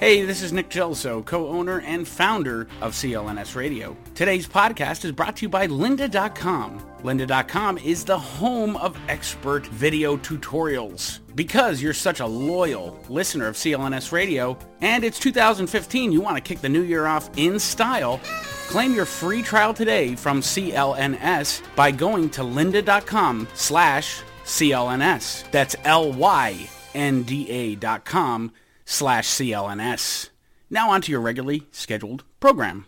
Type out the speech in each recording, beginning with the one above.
Hey, this is Nick Gelso, co-owner and founder of CLNS Radio. Today's podcast is brought to you by Lynda.com. Lynda.com is the home of expert video tutorials. Because you're such a loyal listener of CLNS Radio, and it's 2015, you want to kick the new year off in style, claim your free trial today from CLNS by going to lynda.com/CLNS. That's LYNDA.com/CLNS. Now on to your regularly scheduled program.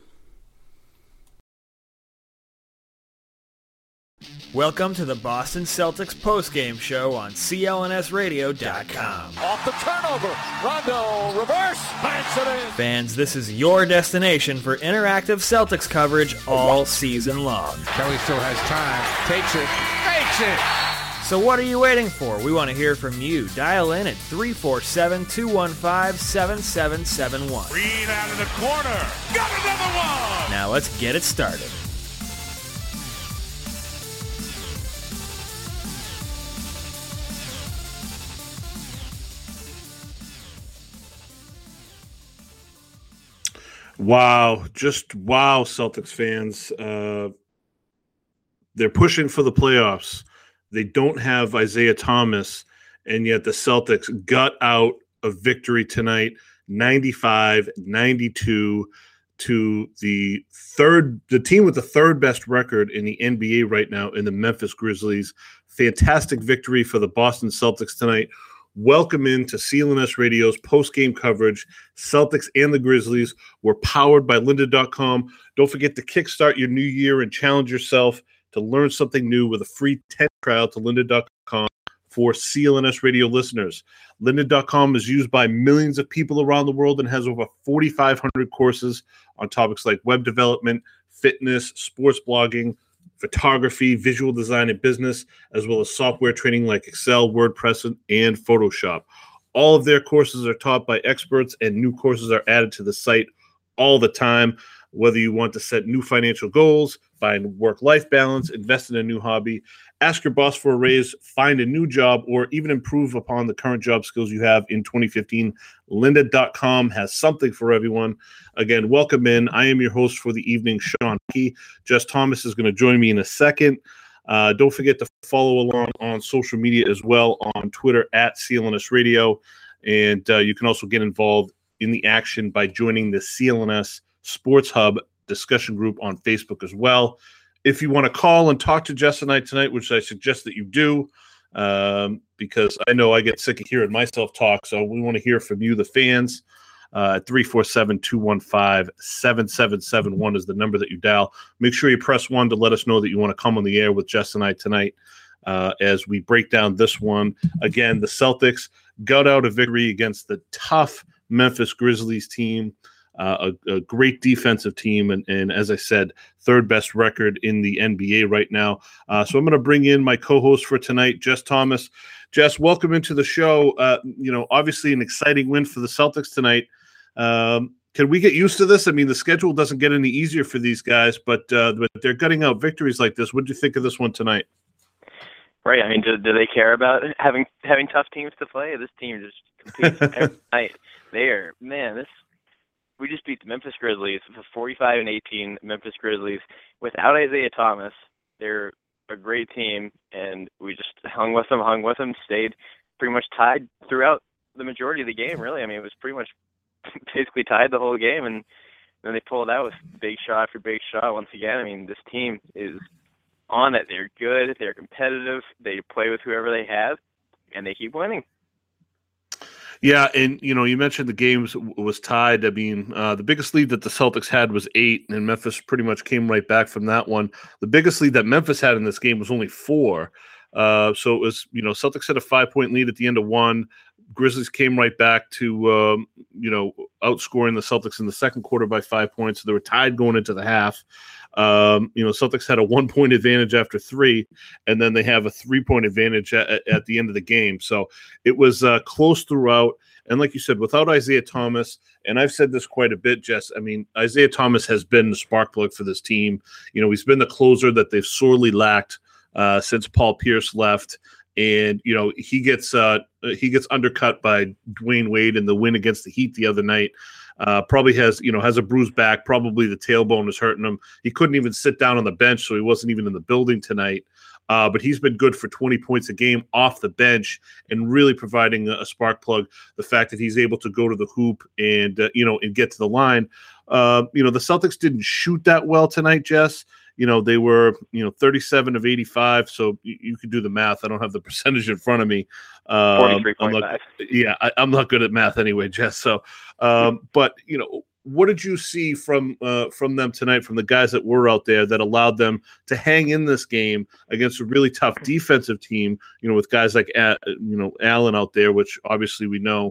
Welcome to the Boston Celtics postgame show on CLNSradio.com. Off the turnover, Rondo, reverse, banks it in. Fans, this is your destination for interactive Celtics coverage all season long. Kelly still has time, takes it, makes it. So what are you waiting for? We want to hear from you. Dial in at 347-215-7771. Green out of the corner, got another one. Now let's get it started. Wow, just wow, Celtics fans. They're pushing for the playoffs. They don't have Isaiah Thomas, and yet the Celtics gut out a victory tonight, 95-92 to the team with the third best record in the NBA right now in the Memphis Grizzlies. Fantastic victory for the Boston Celtics tonight. Welcome into CLNS Radio's post-game coverage. Celtics and the Grizzlies were powered by Lynda.com. Don't forget to kickstart your new year and challenge yourself to learn something new with a free 10 trial to Lynda.com for CLNS Radio listeners. Lynda.com is used by millions of people around the world and has over 4,500 courses on topics like web development, fitness, sports blogging, photography, visual design, and business, as well as software training like Excel, WordPress, and Photoshop. All of their courses are taught by experts, and new courses are added to the site all the time. Whether you want to set new financial goals, find work-life balance, invest in a new hobby, ask your boss for a raise, find a new job, or even improve upon the current job skills you have in 2015, Lynda.com has something for everyone. Again, welcome in. I am your host for the evening, Sean Key. Jess Thomas is going to join me in a second. Don't forget to follow along on social media as well, on Twitter at CLNS Radio. And you can also get involved in the action by joining the CLNS Sports Hub discussion group on Facebook as well. If you want to call and talk to Jess and I tonight, which I suggest that you do, because I know I get sick of hearing myself talk, so we want to hear from you, the fans. 347-215-7771 is the number that you dial. Make sure you press 1 to let us know that you want to come on the air with Jess and I tonight as we break down this one. Again, the Celtics got out a victory against the tough Memphis Grizzlies team. A great defensive team, and as I said, third best record in the NBA right now. So I'm going to bring in my co-host for tonight, Jess Thomas. Jess, welcome into the show. Obviously an exciting win for the Celtics tonight. Can we get used to this? I mean, the schedule doesn't get any easier for these guys, but they're gutting out victories like this. What did you think of this one tonight? Right. I mean, do they care about having tough teams to play? This team just competes every night. We just beat the Memphis Grizzlies, the 45-18 Memphis Grizzlies, without Isaiah Thomas. They're a great team, and we just hung with them, stayed pretty much tied throughout the majority of the game, really. I mean, it was pretty much basically tied the whole game, and then they pulled out with big shot after big shot once again. I mean, this team is on it. They're good. They're competitive. They play with whoever they have, and they keep winning. Yeah, and, you mentioned the games was tied. I mean, the biggest lead that the Celtics had was 8, and Memphis pretty much came right back from that one. The biggest lead that Memphis had in this game was only 4. So it was, Celtics had a 5-point lead at the end of 1. Grizzlies came right back to, outscoring the Celtics in the second quarter by 5 points. So they were tied going into the half. Celtics had a 1-point advantage after 3, and then they have a 3-point advantage at the end of the game. So it was close throughout. And like you said, without Isaiah Thomas, and I've said this quite a bit, Jess, I mean, Isaiah Thomas has been the spark plug for this team. He's been the closer that they've sorely lacked since Paul Pierce left. and he gets undercut by Dwayne Wade in the win against the Heat the other night. Probably has a bruised back. Probably the tailbone is hurting him. He couldn't even sit down on the bench, so he wasn't even in the building tonight. But he's been good for 20 points a game off the bench and really providing a spark plug. The fact that he's able to go to the hoop and and get to the line. The Celtics didn't shoot that well tonight, Jess. They were 37 of 85. So you could do the math. I don't have the percentage in front of me. 43.5. I'm not good at math anyway, Jess. So, but what did you see from them tonight, from the guys that were out there, that allowed them to hang in this game against a really tough defensive team? With guys like Allen out there, which obviously we know,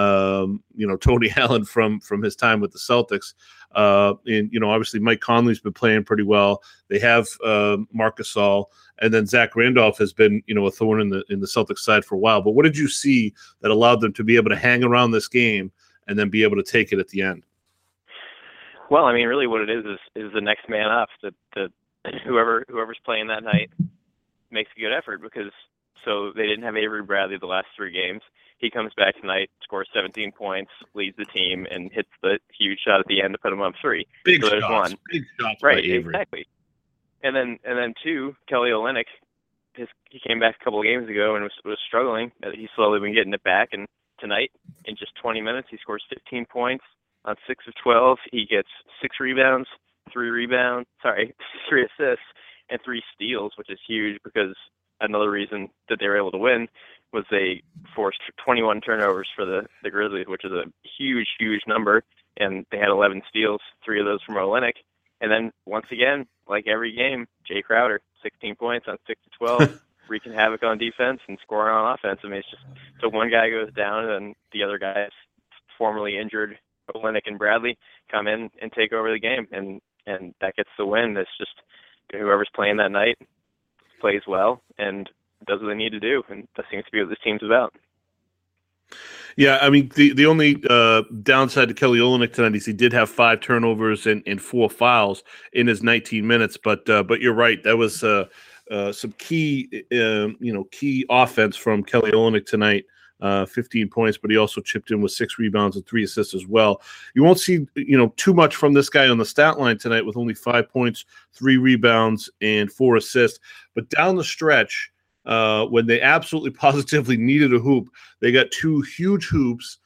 Tony Allen from his time with the Celtics, and obviously Mike Conley's been playing pretty well. They have Marc Gasol, and then Zach Randolph has been a thorn in the Celtics side for a while. But what did you see that allowed them to be able to hang around this game and then be able to take it at the end? Well, I mean, really what it is the next man up. That whoever's playing that night makes a good effort, because so they didn't have Avery Bradley the last 3 games. He comes back tonight, scores 17 points, leads the team, and hits the huge shot at the end to put him up 3. Big so there's shots. one. Big shots right, by Avery. Exactly. And then 2, Kelly Olynyk. He came back a couple of games ago and was struggling. He's slowly been getting it back, and tonight, in just 20 minutes, he scores 15 points. On 6 of 12, he gets 6 rebounds, 3 assists, and 3 steals, which is huge, because another reason that they were able to win was they forced 21 turnovers for the Grizzlies, which is a huge, huge number, and they had 11 steals, 3 of those from Olynyk. And then, once again, like every game, Jay Crowder, 16 points on 6 of 12, wreaking havoc on defense and scoring on offense. I mean, it's just, so one guy goes down, and the other guys, formerly injured Olynyk and Bradley, come in and take over the game, and that gets the win. It's just whoever's playing that night plays well and does what they need to do, and that seems to be what this team's about. Yeah, I mean, the only downside to Kelly Olynyk tonight is he did have 5 turnovers and 4 fouls in his 19 minutes. But you're right, that was some key key offense from Kelly Olynyk tonight. 15 points, but he also chipped in with 6 rebounds and 3 assists as well. You won't see too much from this guy on the stat line tonight, with only 5 points, 3 rebounds, and 4 assists. But down the stretch, when they absolutely positively needed a hoop, they got 2 huge hoops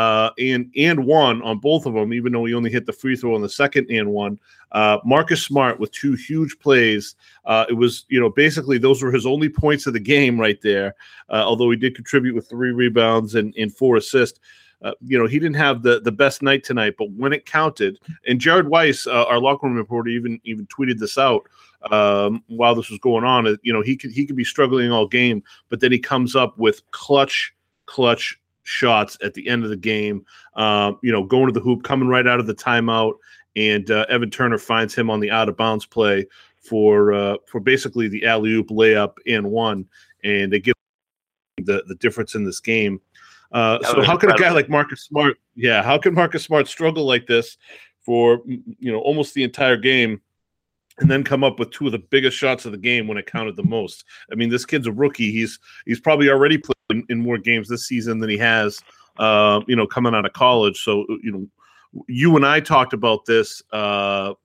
and one on both of them, even though he only hit the free throw on the second and one. Marcus Smart with 2 huge plays. It was, basically those were his only points of the game right there, although he did contribute with 3 rebounds and 4 assists. He didn't have the best night tonight, but when it counted, and Jared Weiss, our locker room reporter, even tweeted this out while this was going on. He could be struggling all game, but then he comes up with clutch shots at the end of the game. Going to the hoop, coming right out of the timeout, and Evan Turner finds him on the out of bounds play for basically the alley-oop layup and one, and they give the difference in this game. So how can a guy like Marcus Smart, how can Marcus Smart struggle like this for almost the entire game, and then come up with 2 of the biggest shots of the game when it counted the most? I mean, this kid's a rookie. He's probably already played in more games this season than he has, coming out of college. So, you and I talked about this, or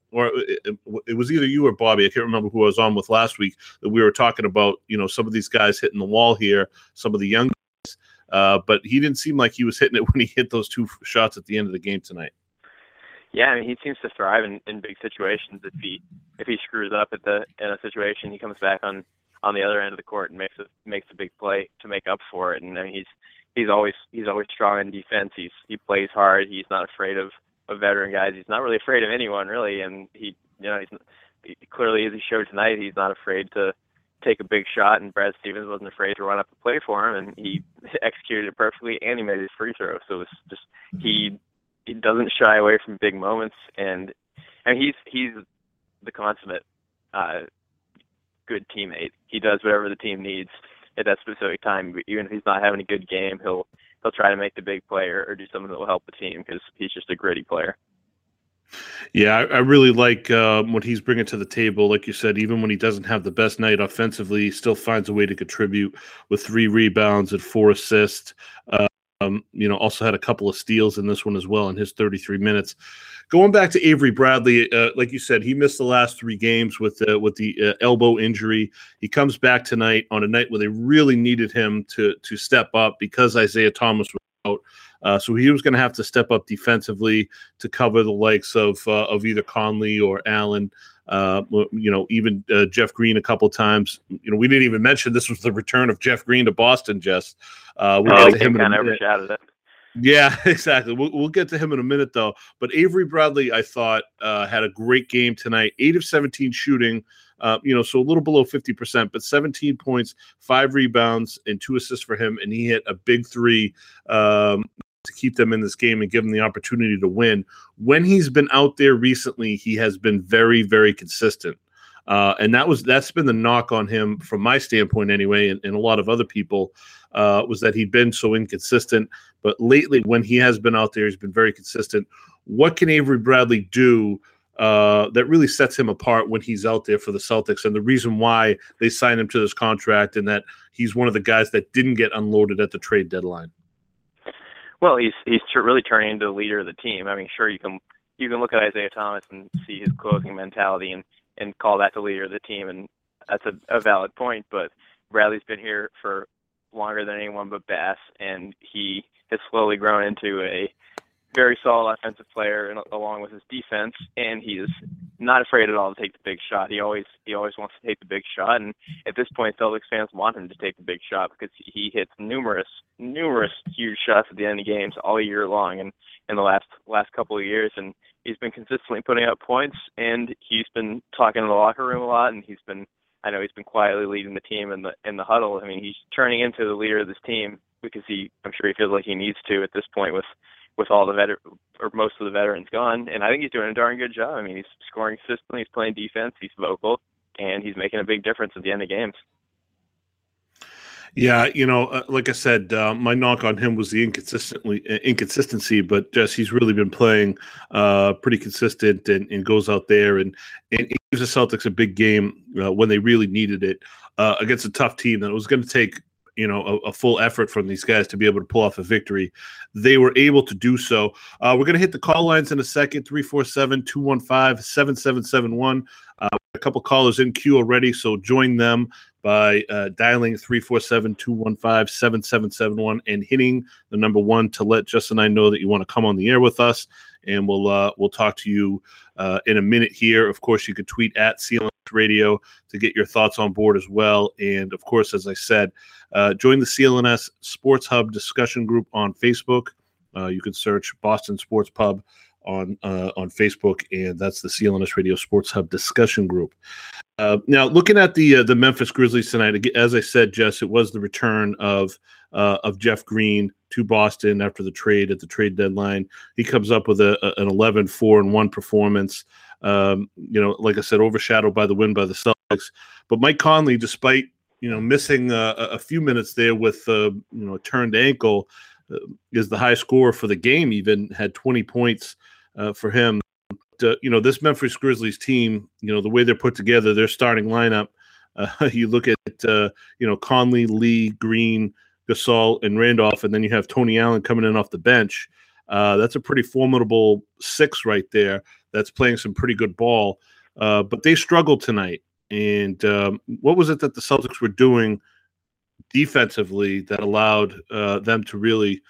it was either you or Bobby, I can't remember who I was on with last week, that we were talking about, some of these guys hitting the wall here, some of the young guys, but he didn't seem like he was hitting it when he hit those 2 shots at the end of the game tonight. Yeah, I mean, he seems to thrive in big situations. If he screws up in a situation, he comes back on the other end of the court and makes a big play to make up for it. And I mean, he's always strong in defense. He plays hard. He's not afraid of veteran guys. He's not really afraid of anyone, really. And he clearly, as he showed tonight, he's not afraid to take a big shot. And Brad Stevens wasn't afraid to run up and play for him, and he executed it perfectly. And he made his free throw. So it's just he doesn't shy away from big moments, and he's the consummate good teammate. He does whatever the team needs at that specific time. Even if he's not having a good game, he'll try to make the big play or do something that will help the team, because he's just a gritty player. Yeah, I really like what he's bringing to the table. Like you said, even when he doesn't have the best night offensively, he still finds a way to contribute with 3 rebounds and 4 assists. Also had a couple of steals in this one as well in his 33 minutes. Going back to Avery Bradley, like you said, he missed the last 3 games with the elbow injury. He comes back tonight on a night where they really needed him to step up because Isaiah Thomas was out. So he was going to have to step up defensively to cover the likes of either Conley or Allen. Even Jeff Green a couple times. We didn't even mention this was the return of Jeff Green to Boston, Jess. We'll get to him in a minute. Overshadowed it. Yeah, exactly. We'll get to him in a minute, though. But Avery Bradley, I thought, had a great game tonight. 8 of 17 shooting, so a little below 50%, but 17 points, 5 rebounds, and 2 assists for him. And he hit a big 3 to keep them in this game and give them the opportunity to win. When he's been out there recently, he has been very, very consistent. And that's been the knock on him from my standpoint anyway, and a lot of other people, was that he'd been so inconsistent. But lately, when he has been out there, he's been very consistent. What can Avery Bradley do that really sets him apart when he's out there for the Celtics, and the reason why they signed him to this contract, and that he's one of the guys that didn't get unloaded at the trade deadline? Well, he's really turning into the leader of the team. I mean, sure, you can look at Isaiah Thomas and see his closing mentality and call that the leader of the team, and that's a valid point. But Bradley's been here for longer than anyone but Bass, and he has slowly grown into a very solid offensive player, and along with his defense, and he is not afraid at all to take the big shot. He always wants to take the big shot, and at this point, Celtics fans want him to take the big shot because he hits numerous huge shots at the end of games all year long, and in the last couple of years, and he's been consistently putting up points, and he's been talking in the locker room a lot, and I know he's been quietly leading the team in the huddle. I mean, he's turning into the leader of this team because I'm sure he feels like he needs to at this point with all the most of the veterans gone, and I think he's doing a darn good job. I mean, he's scoring consistently, he's playing defense, he's vocal, and he's making a big difference at the end of games. Yeah, like I said, my knock on him was the inconsistency, but just he's really been playing pretty consistent and goes out there and gives the Celtics a big game when they really needed it against a tough team that was going to take a full effort from these guys to be able to pull off a victory. They were able to do so. We're going to hit the call lines in a second, 347-215-7771. A couple callers in queue already, so join them by dialing 347-215-7771 and hitting the number 1 to let Justin and I know that you want to come on the air with us, and we'll talk to you in a minute here. Of course, you can tweet at CLNS Radio to get your thoughts on board as well. And of course, as I said, join the CLNS Sports Hub discussion group on Facebook. You can search Boston Sports Pub on Facebook, and that's the CLNS Radio Sports Hub discussion group. Now, looking at the Memphis Grizzlies tonight, as I said, Jess, it was the return of Jeff Green to Boston after the trade at the trade deadline. He comes up with an 11-4-1 performance. Like I said, overshadowed by the win by the Celtics. But Mike Conley, despite missing a few minutes there with a turned ankle, is the high scorer for the game. Even had 20 points for him. This Memphis Grizzlies team, the way they're put together, their starting lineup. You look at Conley, Lee, Green, Gasol, and Randolph, and then you have Tony Allen coming in off the bench. That's a pretty formidable 6 right there. That's playing some pretty good ball. But they struggled tonight. And what was it that the Celtics were doing defensively that allowed them to really,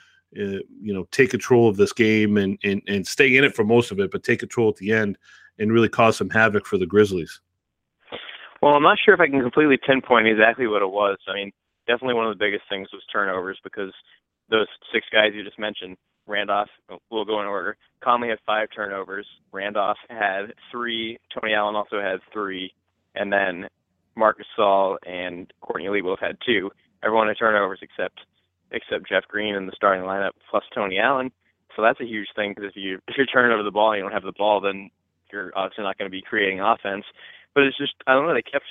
take control of this game and stay in it for most of it, but take control at the end and really cause some havoc for the Grizzlies? Well, I'm not sure if I can completely pinpoint exactly what it was. I mean, definitely one of the biggest things was turnovers, because those 6 guys you just mentioned, Randolph, we'll go in order. Conley had 5 turnovers. Randolph had 3. Tony Allen also had 3. And then Marc Gasol and Courtney Lee both had 2. Everyone had turnovers except Jeff Green in the starting lineup plus Tony Allen. So that's a huge thing, because if you're turning over the ball and you don't have the ball, then you're obviously not going to be creating offense. But it's just, I don't know, they kept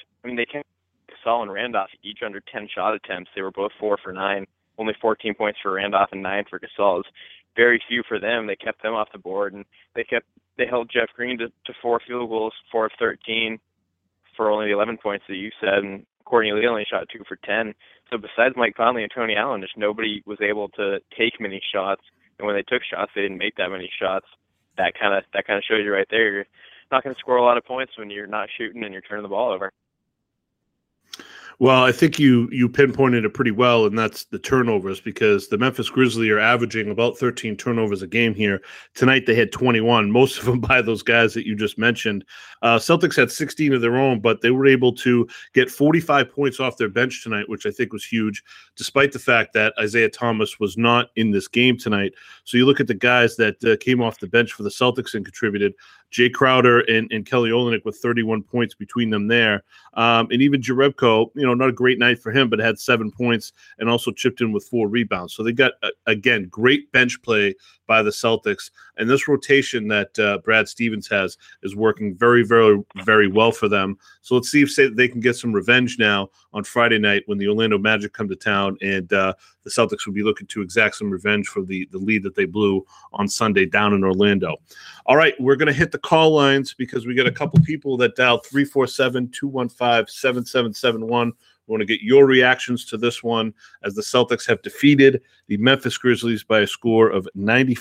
Gasol and Randolph each under 10 shot attempts. They were both 4 for 9, only 14 points for Randolph and 9 for Gasol. very few for them. They kept them off the board, and they held Jeff Green to 4 field goals, 4 of 13 for only the 11 points that you said, and Courtney Lee only shot 2 for 10. So besides Mike Conley and Tony Allen, just nobody was able to take many shots. And when they took shots, they didn't make that many shots. That kind of shows you right there. You're not going to score a lot of points when you're not shooting and you're turning the ball over. Well, I think you pinpointed it pretty well, and that's the turnovers, because the Memphis Grizzlies are averaging about 13 turnovers a game here. Tonight they had 21, most of them by those guys that you just mentioned. Celtics had 16 of their own, but they were able to get 45 points off their bench tonight, which I think was huge, despite the fact that Isaiah Thomas was not in this game tonight. So you look at the guys that came off the bench for the Celtics and contributed. Jay Crowder and Kelly Olynyk with 31 points between them there. And even Jerebko, not a great night for him, but had 7 points and also chipped in with 4 rebounds. So they got, again, great bench play by the Celtics. And this rotation that Brad Stevens has is working very, very, very well for them. So let's see if they can get some revenge now on Friday night when the Orlando Magic come to town, and the Celtics will be looking to exact some revenge for the lead that they blew on Sunday down in Orlando. All right, we're going to hit the call lines because we got a couple people that dialed 347-215-7771. We want to get your reactions to this one as the Celtics have defeated the Memphis Grizzlies by a score of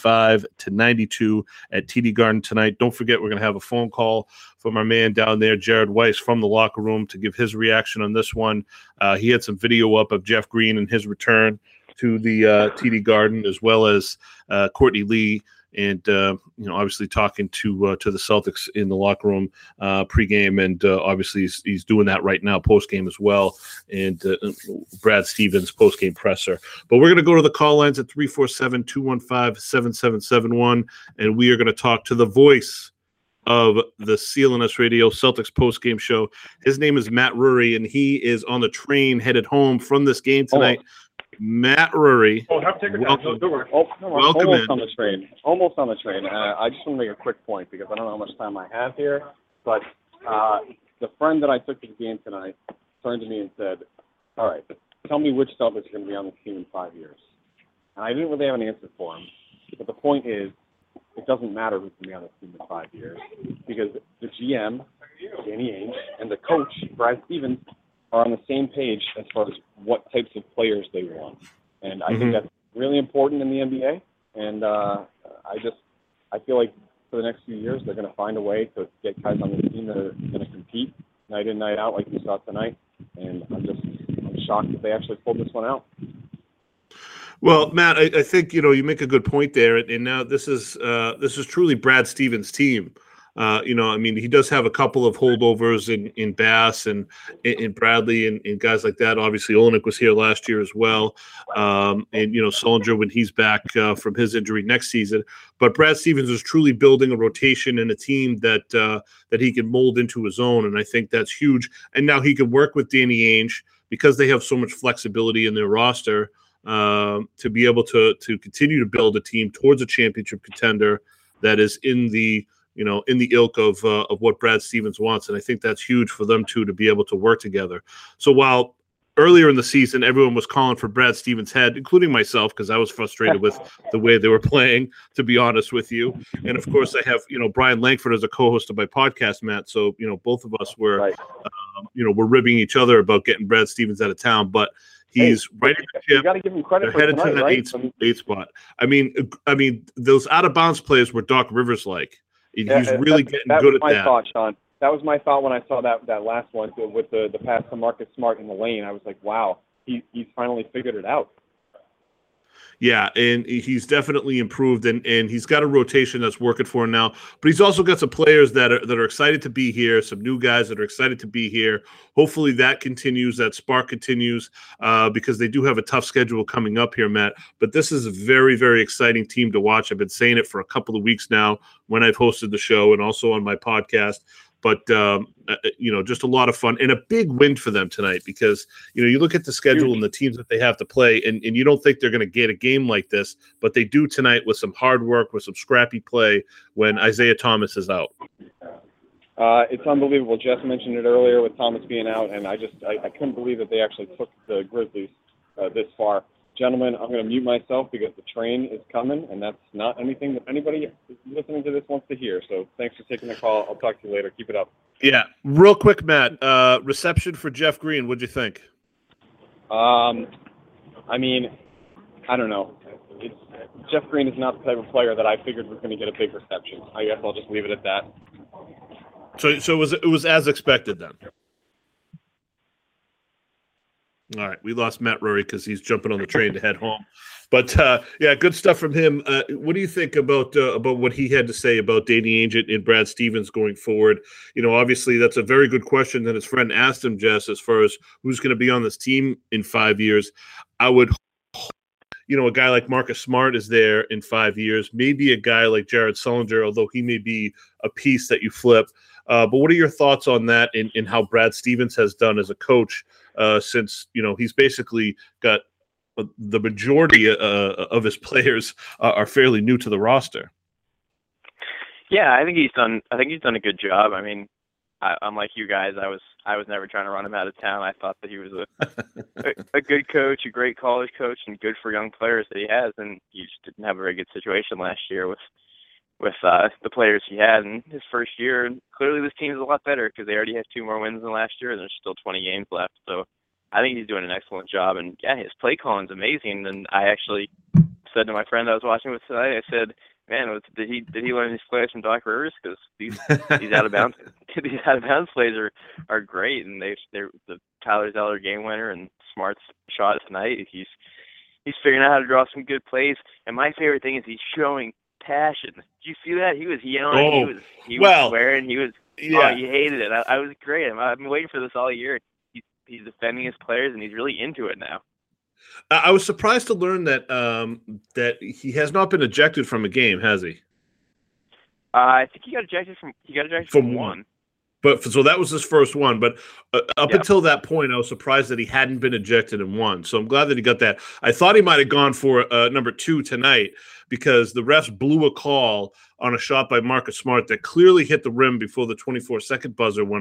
95-92 at TD Garden tonight. Don't forget, we're going to have a phone call from our man down there, Jared Weiss, from the locker room to give his reaction on this one. He had some video up of Jeff Green and his return to the TD Garden, as well as Courtney Lee, and obviously talking to the Celtics in the locker room pregame, and obviously he's doing that right now postgame as well, and Brad Stevens postgame presser. But we're going to go to the call lines at 347-215-7771, and we are going to talk to the voice of the CLNS Radio Celtics postgame show. His name is Matt Rury, and he is on the train headed home from this game tonight. Matt Rury. Oh, have to take a welcome. Welcome Almost in. On the train. Almost on the train. I just want to make a quick point because I don't know how much time I have here. But the friend that I took to the game tonight turned to me and said, "All right, tell me which Celtics are going to be on the team in 5 years." And I didn't really have an answer for him. But the point is, it doesn't matter who's going to be on the team in 5 years because the GM, Danny Ainge, and the coach, Brad Stevens, are on the same page as far as what types of players they want. And I think that's really important in the NBA. And I feel like for the next few years, they're going to find a way to get guys on the team that are going to compete night in, night out like we saw tonight. And I'm shocked that they actually pulled this one out. Well, Matt, I think, you make a good point there. And now this is truly Brad Stevens' team. He does have a couple of holdovers in Bass and in Bradley and guys like that. Obviously, Olynyk was here last year as well. Sullinger when he's back from his injury next season. But Brad Stevens is truly building a rotation and a team that he can mold into his own. And I think that's huge. And now he can work with Danny Ainge because they have so much flexibility in their roster to be able to continue to build a team towards a championship contender that is in the ilk of what Brad Stevens wants. And I think that's huge for them two to be able to work together. So while earlier in the season, everyone was calling for Brad Stevens' head, including myself, because I was frustrated with the way they were playing, to be honest with you. And of course I have, Brian Langford as a co-host of my podcast, Matt. So, both of us were, right. We're ribbing each other about getting Brad Stevens out of town, but he's right in the ship. You got to give him credit for headed tonight, to that right? eight spot. I mean, those out of bounds plays were Doc Rivers like. He's really getting good at that. That was my thought, Sean. That was my thought when I saw that last one with the pass to Marcus Smart in the lane. I was like, wow, he's finally figured it out. Yeah, and he's definitely improved, and he's got a rotation that's working for him now. But he's also got some players that are excited to be here, some new guys that are excited to be here. Hopefully that continues, that spark continues, because they do have a tough schedule coming up here, Matt. But this is a very, very exciting team to watch. I've been saying it for a couple of weeks now when I've hosted the show and also on my podcast. But, just a lot of fun and a big win for them tonight because, you look at the schedule and the teams that they have to play and you don't think they're going to get a game like this, but they do tonight with some hard work, with some scrappy play when Isaiah Thomas is out. It's unbelievable. Jess mentioned it earlier with Thomas being out, and I couldn't believe that they actually took the Grizzlies this far. Gentlemen, I'm going to mute myself because the train is coming, and that's not anything that anybody listening to this wants to hear. So thanks for taking the call. I'll talk to you later. Keep it up. Yeah. Real quick, Matt, reception for Jeff Green. What'd you think? I mean, I don't know. Jeff Green is not the type of player that I figured was going to get a big reception. I guess I'll just leave it at that. So it was as expected then. All right, we lost Matt Rory because he's jumping on the train to head home. But yeah, good stuff from him. What do you think about what he had to say about Danny Ainge and Brad Stevens going forward? You know, obviously that's a very good question that his friend asked him, Jess, as far as who's going to be on this team in 5 years. I would hope, you know, a guy like Marcus Smart is there in 5 years. Maybe a guy like Jared Sullinger, although he may be a piece that you flip. But what are your thoughts on that and how Brad Stevens has done as a coach since, you know, he's basically got the majority of his players are fairly new to the roster? Yeah, I think he's done a good job. I mean, I'm like you guys. I was never trying to run him out of town. I thought that he was a good coach, a great college coach, and good for young players that he has. And he just didn't have a very good situation last year with the players he had in his first year. And clearly this team is a lot better because they already have 2 more wins than last year, and there's still 20 games left. So I think he's doing an excellent job. And, yeah, his play calling's amazing. And I actually said to my friend I was watching with tonight, I said, man, did he learn these plays from Doc Rivers? Because these out of bounds plays are great, and they're the Tyler Zeller game winner and Smart's shot tonight. He's figuring out how to draw some good plays. And my favorite thing is he's showing passion. Did you see that? He was yelling. He was swearing. He hated it. I was great. I've been waiting for this all year. He's defending his players, and he's really into it now. I was surprised to learn that that he has not been ejected from a game, has he? I think he got ejected from one. But so that was his first one. But up until that point, I was surprised that he hadn't been ejected in one. So I'm glad that he got that. I thought he might have gone for number 2 tonight because the refs blew a call on a shot by Marcus Smart that clearly hit the rim before the 24-second buzzer when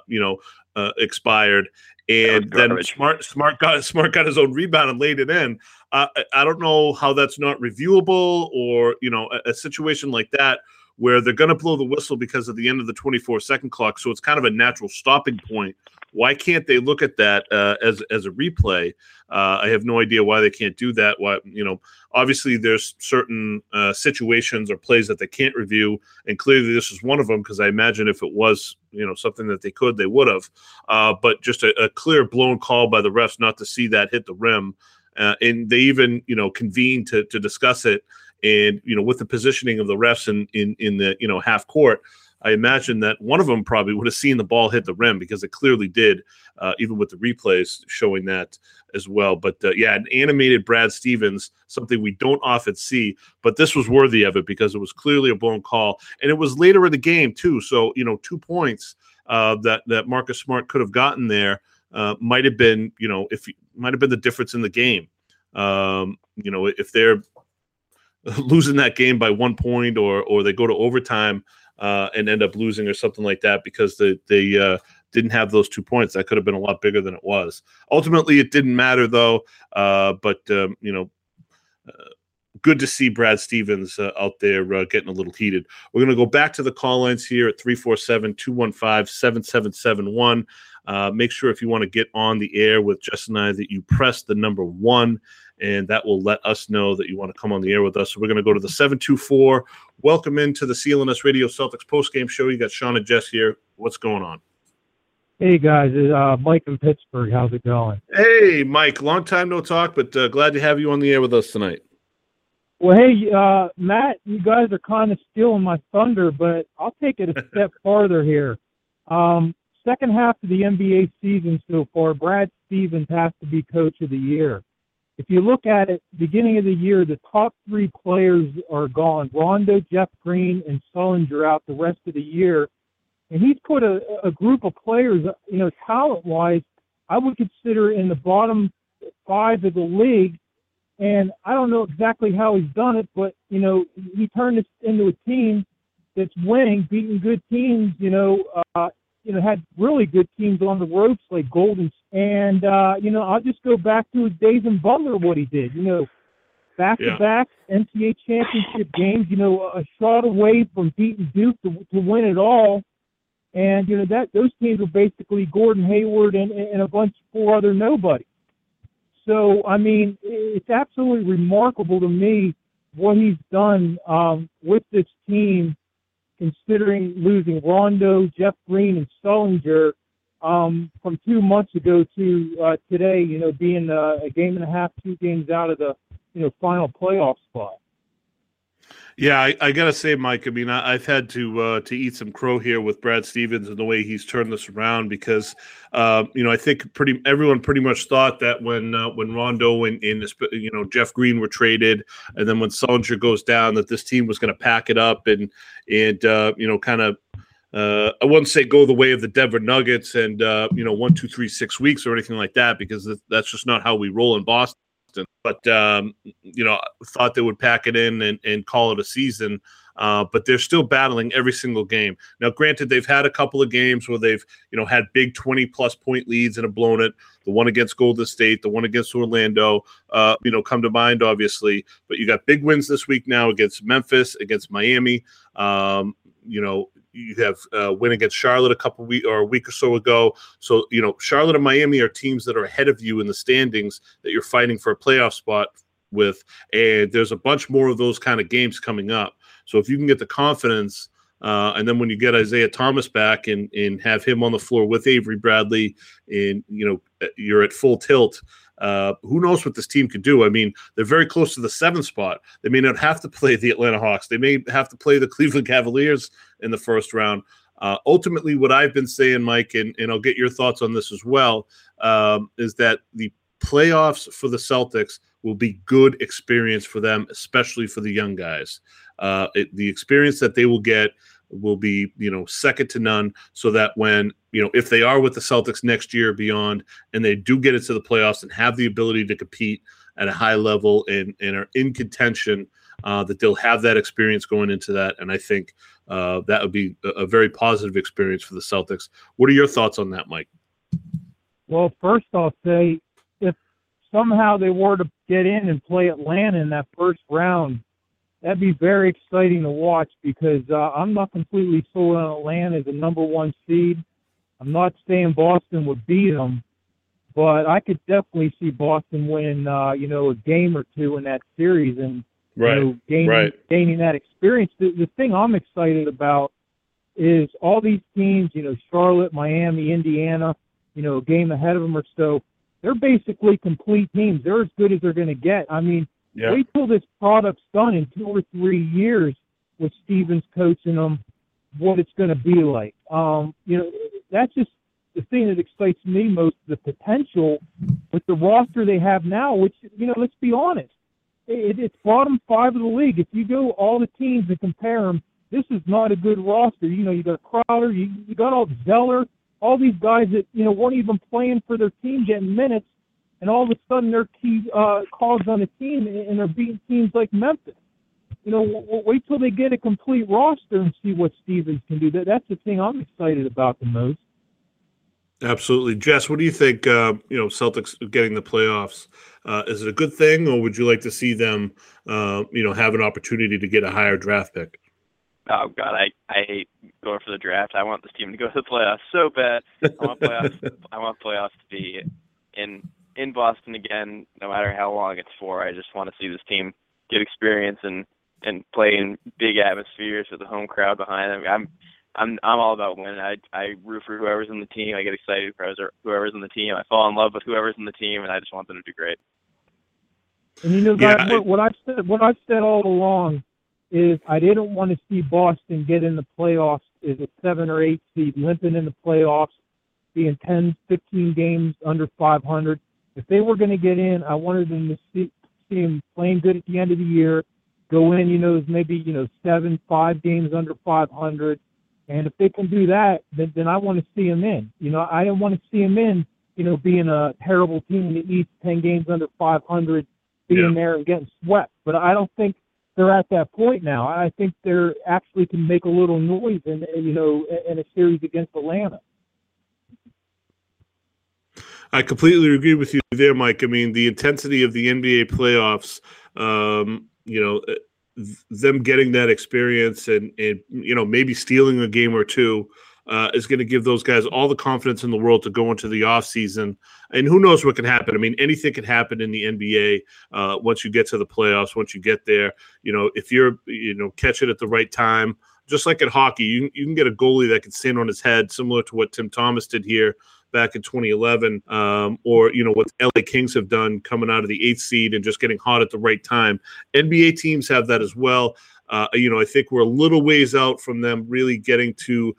expired. And then Smart got his own rebound and laid it in. I don't know how that's not reviewable, or a situation like that where they're going to blow the whistle because of the end of the 24-second clock. So it's kind of a natural stopping point. Why can't they look at that as a replay? I have no idea why they can't do that. Why, obviously there's certain situations or plays that they can't review, and clearly this is one of them, because I imagine if it was something that they could, they would have. But just a clear blown call by the refs not to see that hit the rim, and they even convened to discuss it. And with the positioning of the refs in the half court, I imagine that one of them probably would have seen the ball hit the rim, because it clearly did, even with the replays showing that as well. But an animated Brad Stevens, something we don't often see, but this was worthy of it because it was clearly a blown call, and it was later in the game too. So 2 points that Marcus Smart could have gotten there might have been might have been the difference in the game. If they're losing that game by 1 point, or they go to overtime and end up losing or something like that because they didn't have those 2 points, that could have been a lot bigger than it was. Ultimately, it didn't matter though. But good to see Brad Stevens out there getting a little heated. We're going to go back to the call lines here at 347-215-7771. Make sure if you want to get on the air with Justin and I that you press the number 1, and that will let us know that you want to come on the air with us. So we're going to go to the 724. Welcome into the CLNS Radio Celtics postgame show. You got Sean and Jess here. What's going on? Hey, guys. Mike in Pittsburgh. How's it going? Hey, Mike. Long time no talk, but glad to have you on the air with us tonight. Well, hey, Matt, you guys are kind of stealing my thunder, but I'll take it a step farther here. Second half of the NBA season so far, Brad Stevens has to be Coach of the Year. If you look at it, beginning of the year, the top 3 players are gone. Rondo, Jeff Green, and Sullinger out the rest of the year. And he's put a group of players, talent-wise, I would consider in the bottom 5 of the league. And I don't know exactly how he's done it, but, he turned this into a team that's winning, beating good teams, had really good teams on the ropes like Golden. And, I'll just go back to his days in Butler, what he did. Back-to-back NCAA championship games, a shot away from beating Duke to win it all. And, those teams were basically Gordon Hayward and a bunch of 4 other nobodies. So, I mean, it's absolutely remarkable to me what he's done with this team, considering losing Rondo, Jeff Green, and Sullinger from 2 months ago to today, being a game and a half, 2 games out of the, final playoff spot. Yeah, I got to say, Mike, I mean, I've had to eat some crow here with Brad Stevens and the way he's turned this around because, I think everyone pretty much thought that when Rondo and Jeff Green were traded, and then when Sullinger goes down, that this team was going to pack it up and kind of, I wouldn't say go the way of the Denver Nuggets and 1, 2, 3, 6 weeks or anything like that, because that's just not how we roll in Boston. But thought they would pack it in and call it a season. But they're still battling every single game. Now, granted, they've had a couple of games where they've had big 20-plus point leads and have blown it. The one against Golden State, the one against Orlando, come to mind, obviously. But you got big wins this week now against Memphis, against Miami. You have a win against Charlotte a week or so ago. So, Charlotte and Miami are teams that are ahead of you in the standings that you're fighting for a playoff spot with. And there's a bunch more of those kind of games coming up. So if you can get the confidence, and then when you get Isaiah Thomas back and have him on the floor with Avery Bradley and, you're at full tilt, who knows what this team could do? I mean, they're very close to the 7th spot. They may not have to play the Atlanta Hawks. They may have to play the Cleveland Cavaliers in the first round. Ultimately, what I've been saying, Mike, and I'll get your thoughts on this as well, is that the playoffs for the Celtics will be good experience for them, especially for the young guys. The experience that they will get will be, second to none, so that when, if they are with the Celtics next year or beyond, and they do get into the playoffs and have the ability to compete at a high level and are in contention, that they'll have that experience going into that. And I think that would be a very positive experience for the Celtics. What are your thoughts on that, Mike? Well, first I'll say, if somehow they were to get in and play Atlanta in that first round, that'd be very exciting to watch, because I'm not completely sold on Atlanta as a number 1 seed. I'm not saying Boston would beat them, but I could definitely see Boston win, a game or 2 in that series and gaining that experience. The thing I'm excited about is all these teams, Charlotte, Miami, Indiana, a game ahead of them or so. They're basically complete teams. They're as good as they're going to get. I mean, wait till this product's done in 2 or 3 years with Stevens coaching them, what it's going to be like. That's just the thing that excites me most, the potential with the roster they have now, which, let's be honest, it's bottom 5 of the league. If you go all the teams and compare them, this is not a good roster. You got Crowder, you got all Zeller, all these guys that, weren't even playing for their team getting minutes, and all of a sudden they're key cogs on the team, and they're beating teams like Memphis. Wait till they get a complete roster and see what Stevens can do. That's the thing I'm excited about the most. Absolutely. Jess, what do you think, Celtics getting the playoffs? Is it a good thing, or would you like to see them, have an opportunity to get a higher draft pick? Oh, God, I hate going for the draft. I want this team to go to the playoffs so bad. I want playoffs to be in Boston again, no matter how long it's for. I just want to see this team get experience and play in big atmospheres with the home crowd behind them. I'm all about winning. I root for whoever's in the team. I get excited for whoever's in the team. I fall in love with whoever's in the team, and I just want them to do great. And guys, what I've said all along is I didn't want to see Boston get in the playoffs as a 7 or 8 seed, limping in the playoffs, being 10, 15 games under 500. If they were going to get in, I wanted them to see them playing good at the end of the year, go in, maybe 7, 5 games under 500. And if they can do that, then I want to see them in. I didn't want to see them in, being a terrible team in the East, 10 games under 500, being there and getting swept. But I don't think they're at that point now. I think they're actually can make a little noise in a series against Atlanta. I completely agree with you there, Mike. I mean, the intensity of the NBA playoffs, them getting that experience and maybe stealing a game or two is going to give those guys all the confidence in the world to go into the offseason. And who knows what can happen. I mean, anything can happen in the NBA once you get to the playoffs, once you get there. If you're, catch it at the right time, just like at hockey, you can get a goalie that can stand on his head, similar to what Tim Thomas did here back in 2011, or what the LA Kings have done coming out of the 8th seed and just getting hot at the right time. NBA teams have that as well. I think we're a little ways out from them really getting to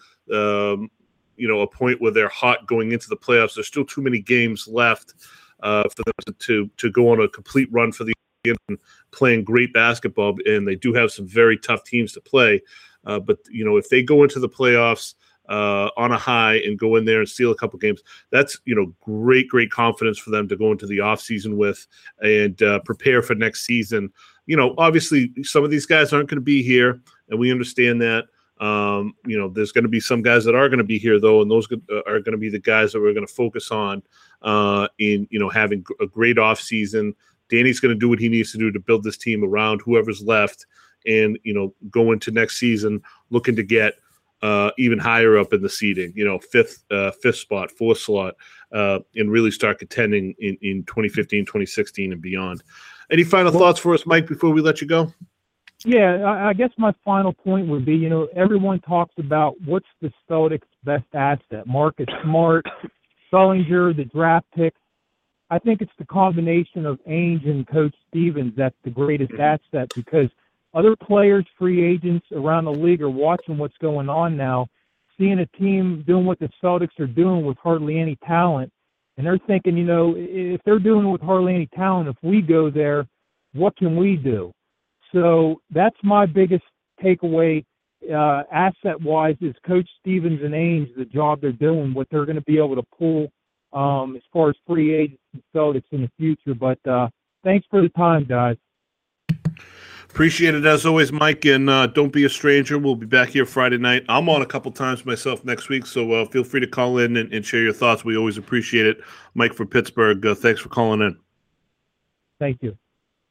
a point where they're hot going into the playoffs. There's still too many games left for them to go on a complete run for the year and playing great basketball, and they do have some very tough teams to play. But if they go into the playoffs on a high and go in there and steal a couple games, that's great confidence for them to go into the offseason with and prepare for next season. Obviously some of these guys aren't going to be here, and we understand that. There's going to be some guys that are going to be here though, and those are going to be the guys that we're going to focus on in having a great offseason. Danny's going to do what he needs to do to build this team around whoever's left, and go into next season looking to get even higher up in the seeding, fifth spot, fourth slot, and really start contending in 2015, 2016, and beyond. Any final thoughts for us, Mike, before we let you go? Yeah, I guess my final point would be, everyone talks about what's the Celtics' best asset. Marcus Smart, Sullinger, the draft picks. I think it's the combination of Ainge and Coach Stevens that's the greatest asset, because other players, free agents around the league are watching what's going on now, seeing a team doing what the Celtics are doing with hardly any talent, and they're thinking, if they're doing it with hardly any talent, if we go there, what can we do? So that's my biggest takeaway asset-wise is Coach Stevens and Ainge, the job they're doing, what they're going to be able to pull as far as free agents and Celtics in the future. But thanks for the time, guys. Appreciate it as always, Mike, and don't be a stranger. We'll be back here Friday night. I'm on a couple times myself next week, so feel free to call in and share your thoughts. We always appreciate it. Mike from Pittsburgh, thanks for calling in. Thank you.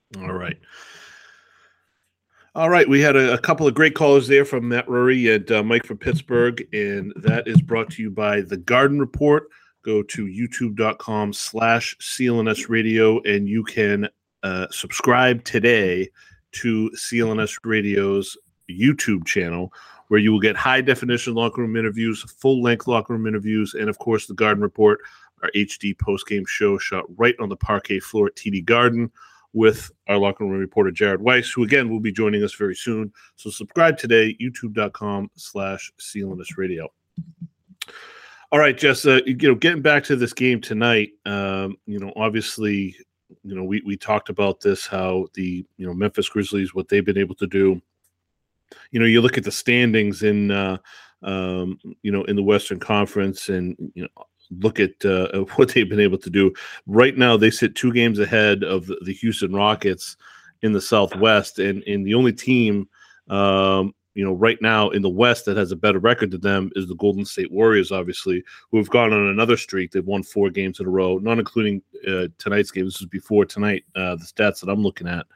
All right, we had a couple of great callers there from Matt Rury and Mike from Pittsburgh, and that is brought to you by The Garden Report. Go to youtube.com/CLNS Radio, and you can subscribe today to CLNS Radio's YouTube channel, where you will get high-definition locker room interviews, full-length locker room interviews, and, of course, The Garden Report, our HD post-game show shot right on the parquet floor at TD Garden with our locker room reporter, Jared Weiss, who, again, will be joining us very soon. So subscribe today, youtube.com/CLNS Radio. All right, Jess, getting back to this game tonight, obviously – we talked about this, how the Memphis Grizzlies, what they've been able to do. You look at the standings in in the Western Conference, and look at what they've been able to do. Right now, they sit 2 games ahead of the Houston Rockets in the Southwest, and the only team right now in the West that has a better record than them is the Golden State Warriors, obviously, who have gone on another streak. They've won 4 games in a row, not including tonight's game. This is before tonight, the stats that I'm looking at.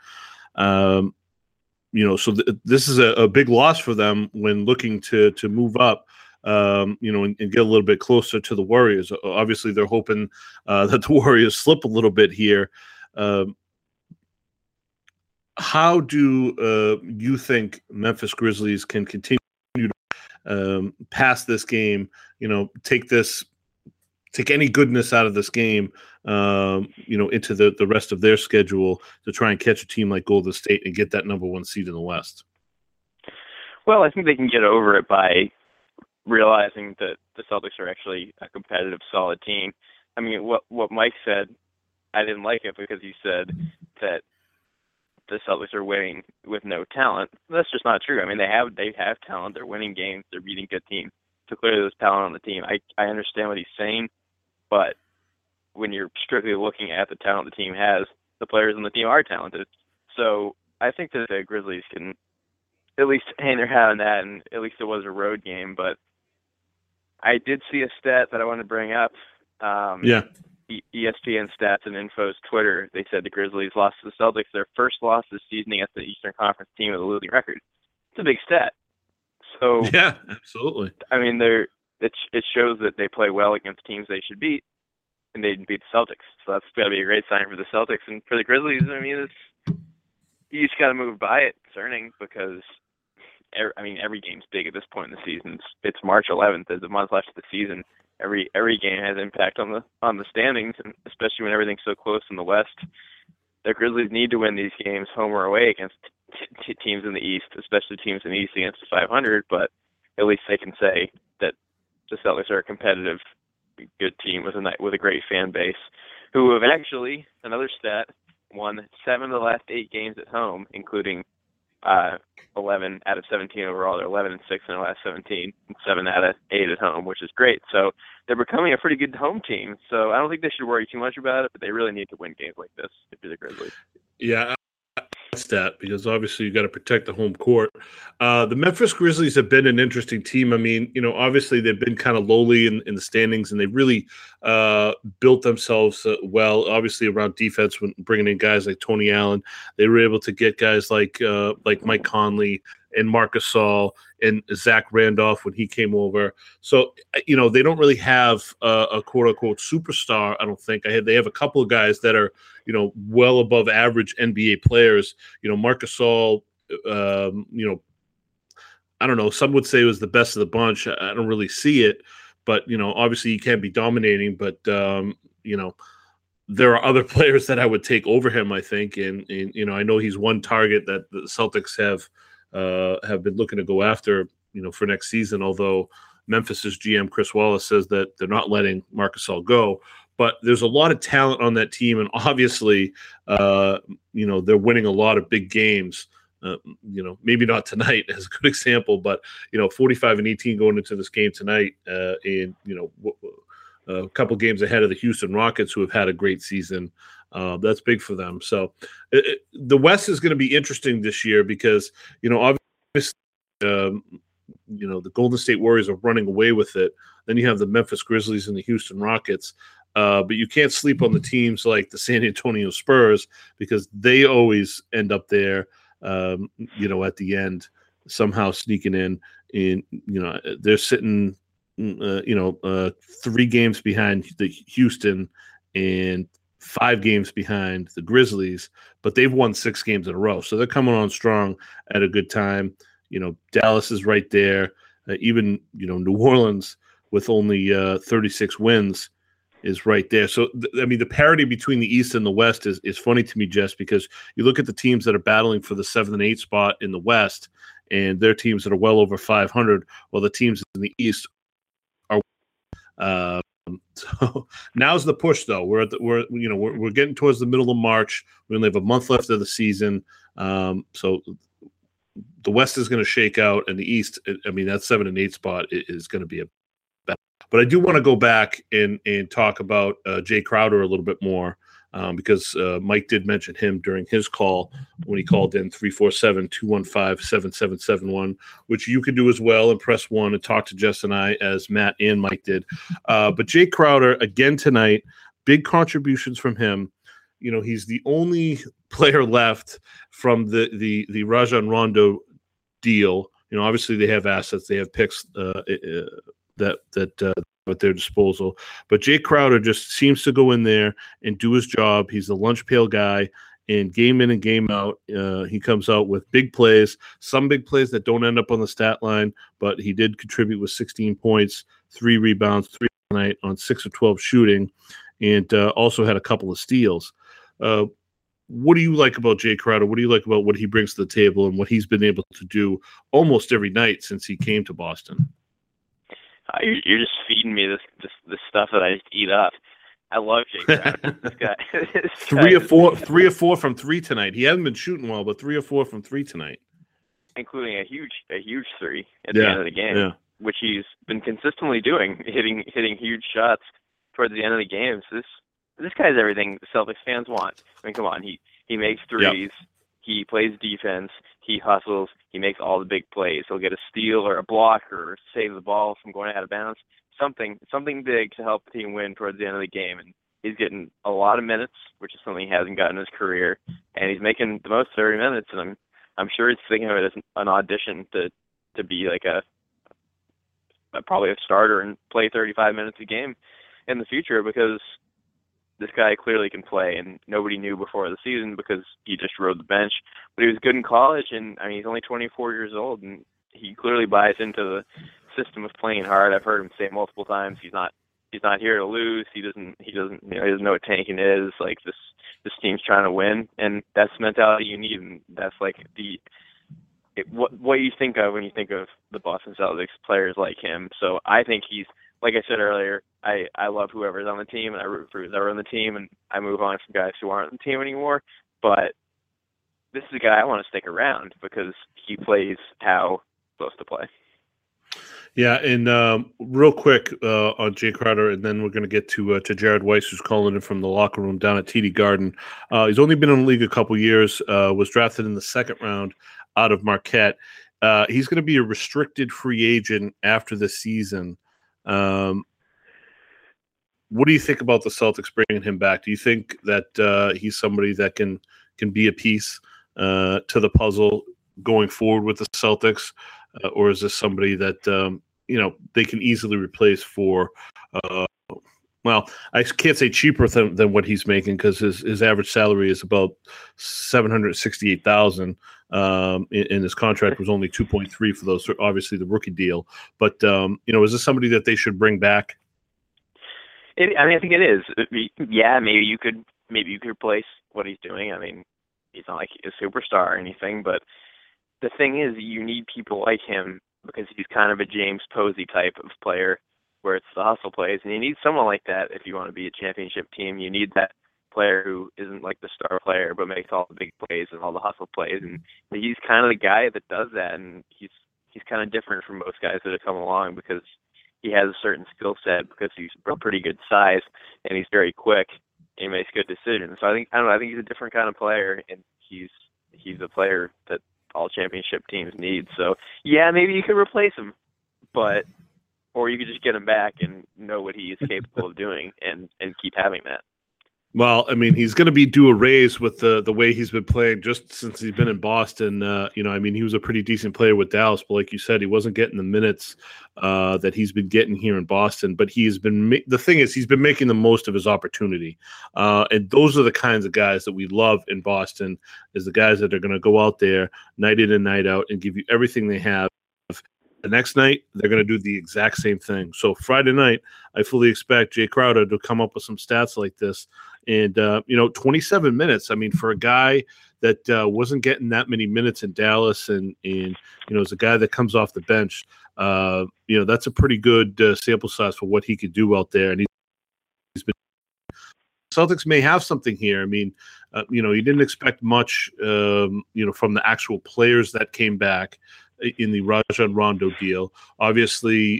So this is a big loss for them when looking to move up, and get a little bit closer to the Warriors. Obviously, they're hoping that the Warriors slip a little bit here. How do you think Memphis Grizzlies can continue to pass this game, take any goodness out of this game, into the rest of their schedule to try and catch a team like Golden State and get that number 1 seed in the West? Well, I think they can get over it by realizing that the Celtics are actually a competitive, solid team. I mean, what Mike said, I didn't like it because he said that the Celtics are winning with no talent. That's just not true. I mean, they have talent. They're winning games. They're beating good teams. So clearly there's talent on the team. I understand what he's saying, but when you're strictly looking at the talent the team has, the players on the team are talented. So I think that the Grizzlies can at least hang their hat on that, and at least it was a road game. But I did see a stat that I wanted to bring up. Yeah. ESPN Stats and Info's Twitter, they said the Grizzlies lost to the Celtics, their first loss this season against the Eastern Conference team with a losing record. It's a big stat. So yeah, absolutely. I mean, it shows that they play well against teams they should beat, and they didn't beat the Celtics. So that's got to be a great sign for the Celtics. And for the Grizzlies, I mean, you just got to move by it. It's earning because, every game's big at this point in the season. It's March 11th. There's a month left of the season. Every game has impact on the standings, and especially when everything's so close in the West. The Grizzlies need to win these games home or away against teams in the East, especially teams in the East against the 500. But at least they can say that the Celtics are a competitive, good team with a great fan base, who have actually, another stat, won 7 of the last 8 games at home, including 11 out of 17 overall. They're 11-6 in the last 17, and 7 out of 8 at home, which is great. So they're becoming a pretty good home team. So I don't think they should worry too much about it, but they really need to win games like this if you're the Grizzlies. Yeah, that because obviously you got to protect the home court. The Memphis Grizzlies have been an interesting team. I mean, obviously they've been kind of lowly in the standings, and they really built themselves well, obviously around defense when bringing in guys like Tony Allen. They were able to get guys like Mike Conley and Marc Gasol and Zach Randolph when he came over. So, they don't really have a quote-unquote superstar, I don't think. They have a couple of guys that are, well above average NBA players. Marc Gasol, I don't know, some would say it was the best of the bunch. I don't really see it. But, obviously he can't be dominating. But, there are other players that I would take over him, I think. And I know he's one target that the Celtics have been looking to go after, for next season, although Memphis's GM Chris Wallace says that they're not letting Marc Gasol go. But there's a lot of talent on that team, and obviously, they're winning a lot of big games. Maybe not tonight as a good example, but 45-18 going into this game tonight, and a couple games ahead of the Houston Rockets, who have had a great season. That's big for them. So the West is going to be interesting this year because, obviously, the Golden State Warriors are running away with it. Then you have the Memphis Grizzlies and the Houston Rockets. But you can't sleep on the teams like the San Antonio Spurs because they always end up there, at the end, somehow sneaking in. And, they're sitting, 3 games behind the Houston and 5 games behind the Grizzlies, but they've won 6 games in a row. So they're coming on strong at a good time. Dallas is right there. Even, New Orleans with only 36 wins is right there. So, the parity between the East and the West is funny to me, Jess, because you look at the teams that are battling for the 7 and 8 spot in the West, and they're teams that are well over 500, while the teams in the East are so now's the push, though. We're getting towards the middle of March. We only have a month left of the season. So the West is going to shake out, and the East, that 7 and 8 spot is going to be a battle. But I do want to go back and talk about Jay Crowder a little bit more because Mike did mention him during his call when he called in 347-215-7771, which you can do as well and press 1 and talk to Jess and I as Matt and Mike did. But Jay Crowder, again tonight, big contributions from him. He's the only player left from the Rajon Rondo deal. Obviously they have assets, they have picks that at their disposal, but Jay Crowder just seems to go in there and do his job. He's the lunch pail guy, and game in and game out, he comes out with big plays, some big plays that don't end up on the stat line, but he did contribute with 16 points, 3 rebounds, 3 tonight on 6 of 12 shooting, and also had a couple of steals. What do you like about Jay Crowder? What do you like about what he brings to the table and what he's been able to do almost every night since he came to Boston? You're just feeding me this stuff that I just eat up. I love Jay Crowder. This guy. 3 or 4 from 3 tonight. He hasn't been shooting well, but 3 or 4 from 3 tonight, including a huge 3 at the end of the game, which he's been consistently doing, hitting huge shots towards the end of the game. So this guy's everything the Celtics fans want. Come on, he makes threes. Yep. He plays defense. He hustles. He makes all the big plays. He'll get a steal or a block or save the ball from going out of bounds. Something big to help the team win towards the end of the game. And he's getting a lot of minutes, which is something he hasn't gotten in his career, and he's making the most 30 minutes. And I'm sure he's thinking of it as an audition to be like probably a starter and play 35 minutes a game in the future, because this guy clearly can play, and nobody knew before the season because he just rode the bench. But he was good in college, and I mean, he's only 24 years old, and he clearly buys into the system of playing hard. I've heard him say multiple times he's not here to lose. He doesn't know what tanking is. Like, this team's trying to win, and that's the mentality you need, and that's like what you think of when you think of the Boston Celtics, players like him. So I think he's, like I said earlier, I love whoever's on the team, and I root for who's ever on the team, and I move on from guys who aren't on the team anymore. But this is a guy I want to stick around because he plays how he's supposed to play. Yeah, and real quick on Jay Crowder, and then we're going to get to Jared Weiss, who's calling in from the locker room down at TD Garden. He's only been in the league a couple years, was drafted in the second round out of Marquette. He's going to be a restricted free agent after the season. What do you think about the Celtics bringing him back? Do you think that he's somebody that can be a piece to the puzzle going forward with the Celtics, or is this somebody that they can easily replace for? Well, I can't say cheaper than what he's making, because his average salary is about $768,000, and his contract was only 2.3 for those, obviously the rookie deal. But is this somebody that they should bring back? I think it is. Yeah, maybe you could replace what he's doing. I mean, he's not like a superstar or anything, but the thing is, you need people like him because he's kind of a James Posey type of player, where it's the hustle plays, and you need someone like that if you want to be a championship team. You need that player who isn't like the star player but makes all the big plays and all the hustle plays, and he's kind of the guy that does that, and he's kind of different from most guys that have come along because he has a certain skill set, because he's a pretty good size and he's very quick and he makes good decisions. So I think he's a different kind of player, and he's a player that all championship teams need. So yeah, maybe you could replace him, or you could just get him back and know what he is capable of doing and keep having that. Well, I mean, he's going to be due a raise with the way he's been playing just since he's been in Boston. He was a pretty decent player with Dallas, but like you said, he wasn't getting the minutes that he's been getting here in Boston. But he's been making the most of his opportunity, and those are the kinds of guys that we love in Boston. Is the guys that are going to go out there night in and night out and give you everything they have. The next night, they're going to do the exact same thing. So Friday night, I fully expect Jay Crowder to come up with some stats like this. And, 27 minutes, I mean, for a guy that wasn't getting that many minutes in Dallas and as a guy that comes off the bench, that's a pretty good sample size for what he could do out there. And he's been – Celtics may have something here. I mean, you didn't expect much, from the actual players that came back in the Rajon Rondo deal. Obviously,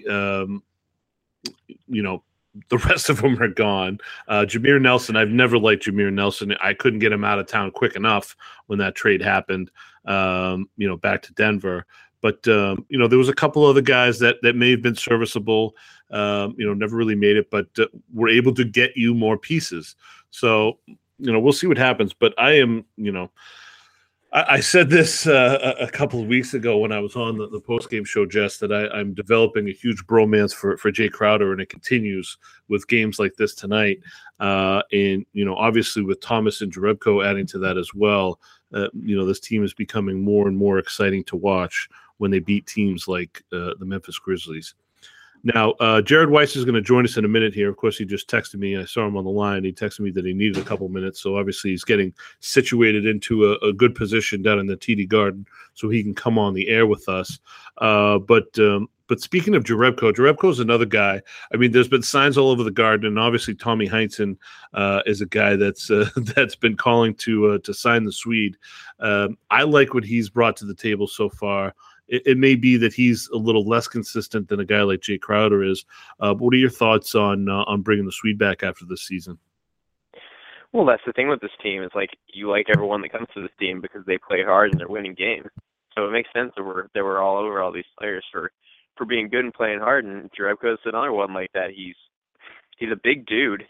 the rest of them are gone. Jameer Nelson, I've never liked Jameer Nelson. I couldn't get him out of town quick enough when that trade happened, back to Denver. But, there was a couple other guys that may have been serviceable, never really made it, but were able to get you more pieces. So, we'll see what happens. But I am, I said this a couple of weeks ago when I was on the post-game show, Jess, that I'm developing a huge bromance for Jay Crowder, and it continues with games like this tonight. And, obviously with Thomas and Jerebko adding to that as well, this team is becoming more and more exciting to watch when they beat teams like the Memphis Grizzlies. Now, Jared Weiss is going to join us in a minute here. Of course, he just texted me. I saw him on the line. He texted me that he needed a couple minutes. So obviously he's getting situated into a good position down in the TD Garden so he can come on the air with us. But speaking of Jerebko is another guy. I mean, there's been signs all over the Garden, and obviously Tommy Heinsohn is a guy that's been calling to sign the Swede. I like what he's brought to the table so far. It may be that he's a little less consistent than a guy like Jay Crowder is. But what are your thoughts on bringing the Swede back after this season? Well, that's the thing with this team. Is like you like everyone that comes to this team because they play hard and they're winning games. So it makes sense that we're all over all these players for being good and playing hard. And Jerebko is another one like that. He's a big dude. He's a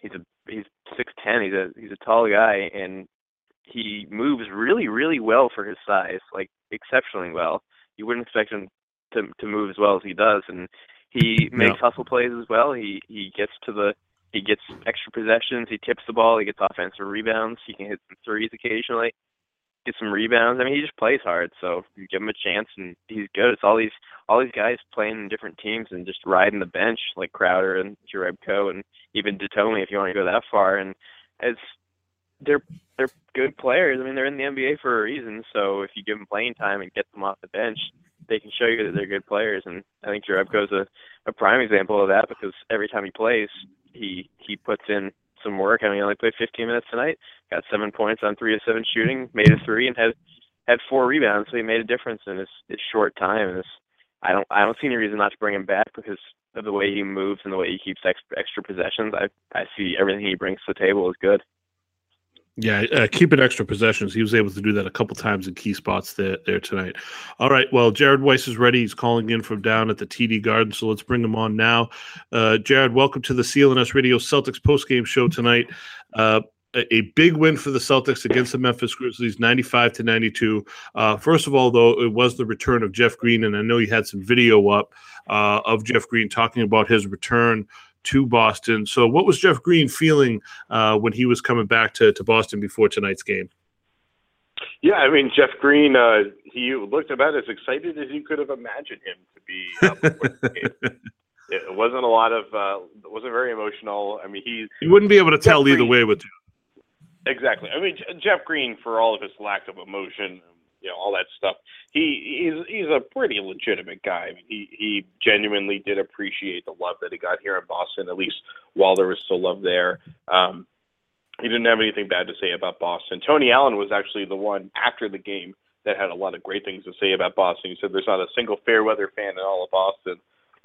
he's 6'10". He's a tall guy, and he moves really, really well for his size, like exceptionally well. You wouldn't expect him to move as well as he does, and he makes hustle plays as well. He gets extra possessions. He tips the ball. He gets offensive rebounds. He can hit some threes occasionally, get some rebounds. I mean, he just plays hard. So you give him a chance, and he's good. It's all these guys playing in different teams and just riding the bench like Crowder and Jerebko and even Datome if you want to go that far. And they're good players. I mean, they're in the NBA for a reason. So if you give them playing time and get them off the bench, they can show you that they're good players. And I think Jerebko is a prime example of that, because every time he plays, he puts in some work. I mean, he only played 15 minutes tonight, got 7 points on 3 of 7 shooting, made a 3, and had 4 rebounds. So he made a difference in his short time. And I don't see any reason not to bring him back because of the way he moves and the way he keeps extra possessions. I see everything he brings to the table is good. Yeah, keeping extra possessions. He was able to do that a couple times in key spots there tonight. All right, well, Jared Weiss is ready. He's calling in from down at the TD Garden, so let's bring him on now. Jared, welcome to the CLNS Radio Celtics postgame show tonight. A big win for the Celtics against the Memphis Grizzlies, 95-92. First of all, though, it was the return of Jeff Green, and I know you had some video up of Jeff Green talking about his return to Boston. So what was Jeff Green feeling when he was coming back to Boston before tonight's game? Yeah, I mean, Jeff Green, he looked about as excited as you could have imagined him to be before the game. It wasn't a lot of, it wasn't very emotional. I mean, he wouldn't be able to tell either way with you. Exactly. I mean, Jeff Green, for all of his lack of emotion, all that stuff, he's a pretty legitimate guy. I mean, he genuinely did appreciate the love that he got here in Boston, at least while there was still love there. He didn't have anything bad to say about Boston. Tony Allen was actually the one after the game that had a lot of great things to say about Boston. He said there's not a single Fairweather fan in all of Boston.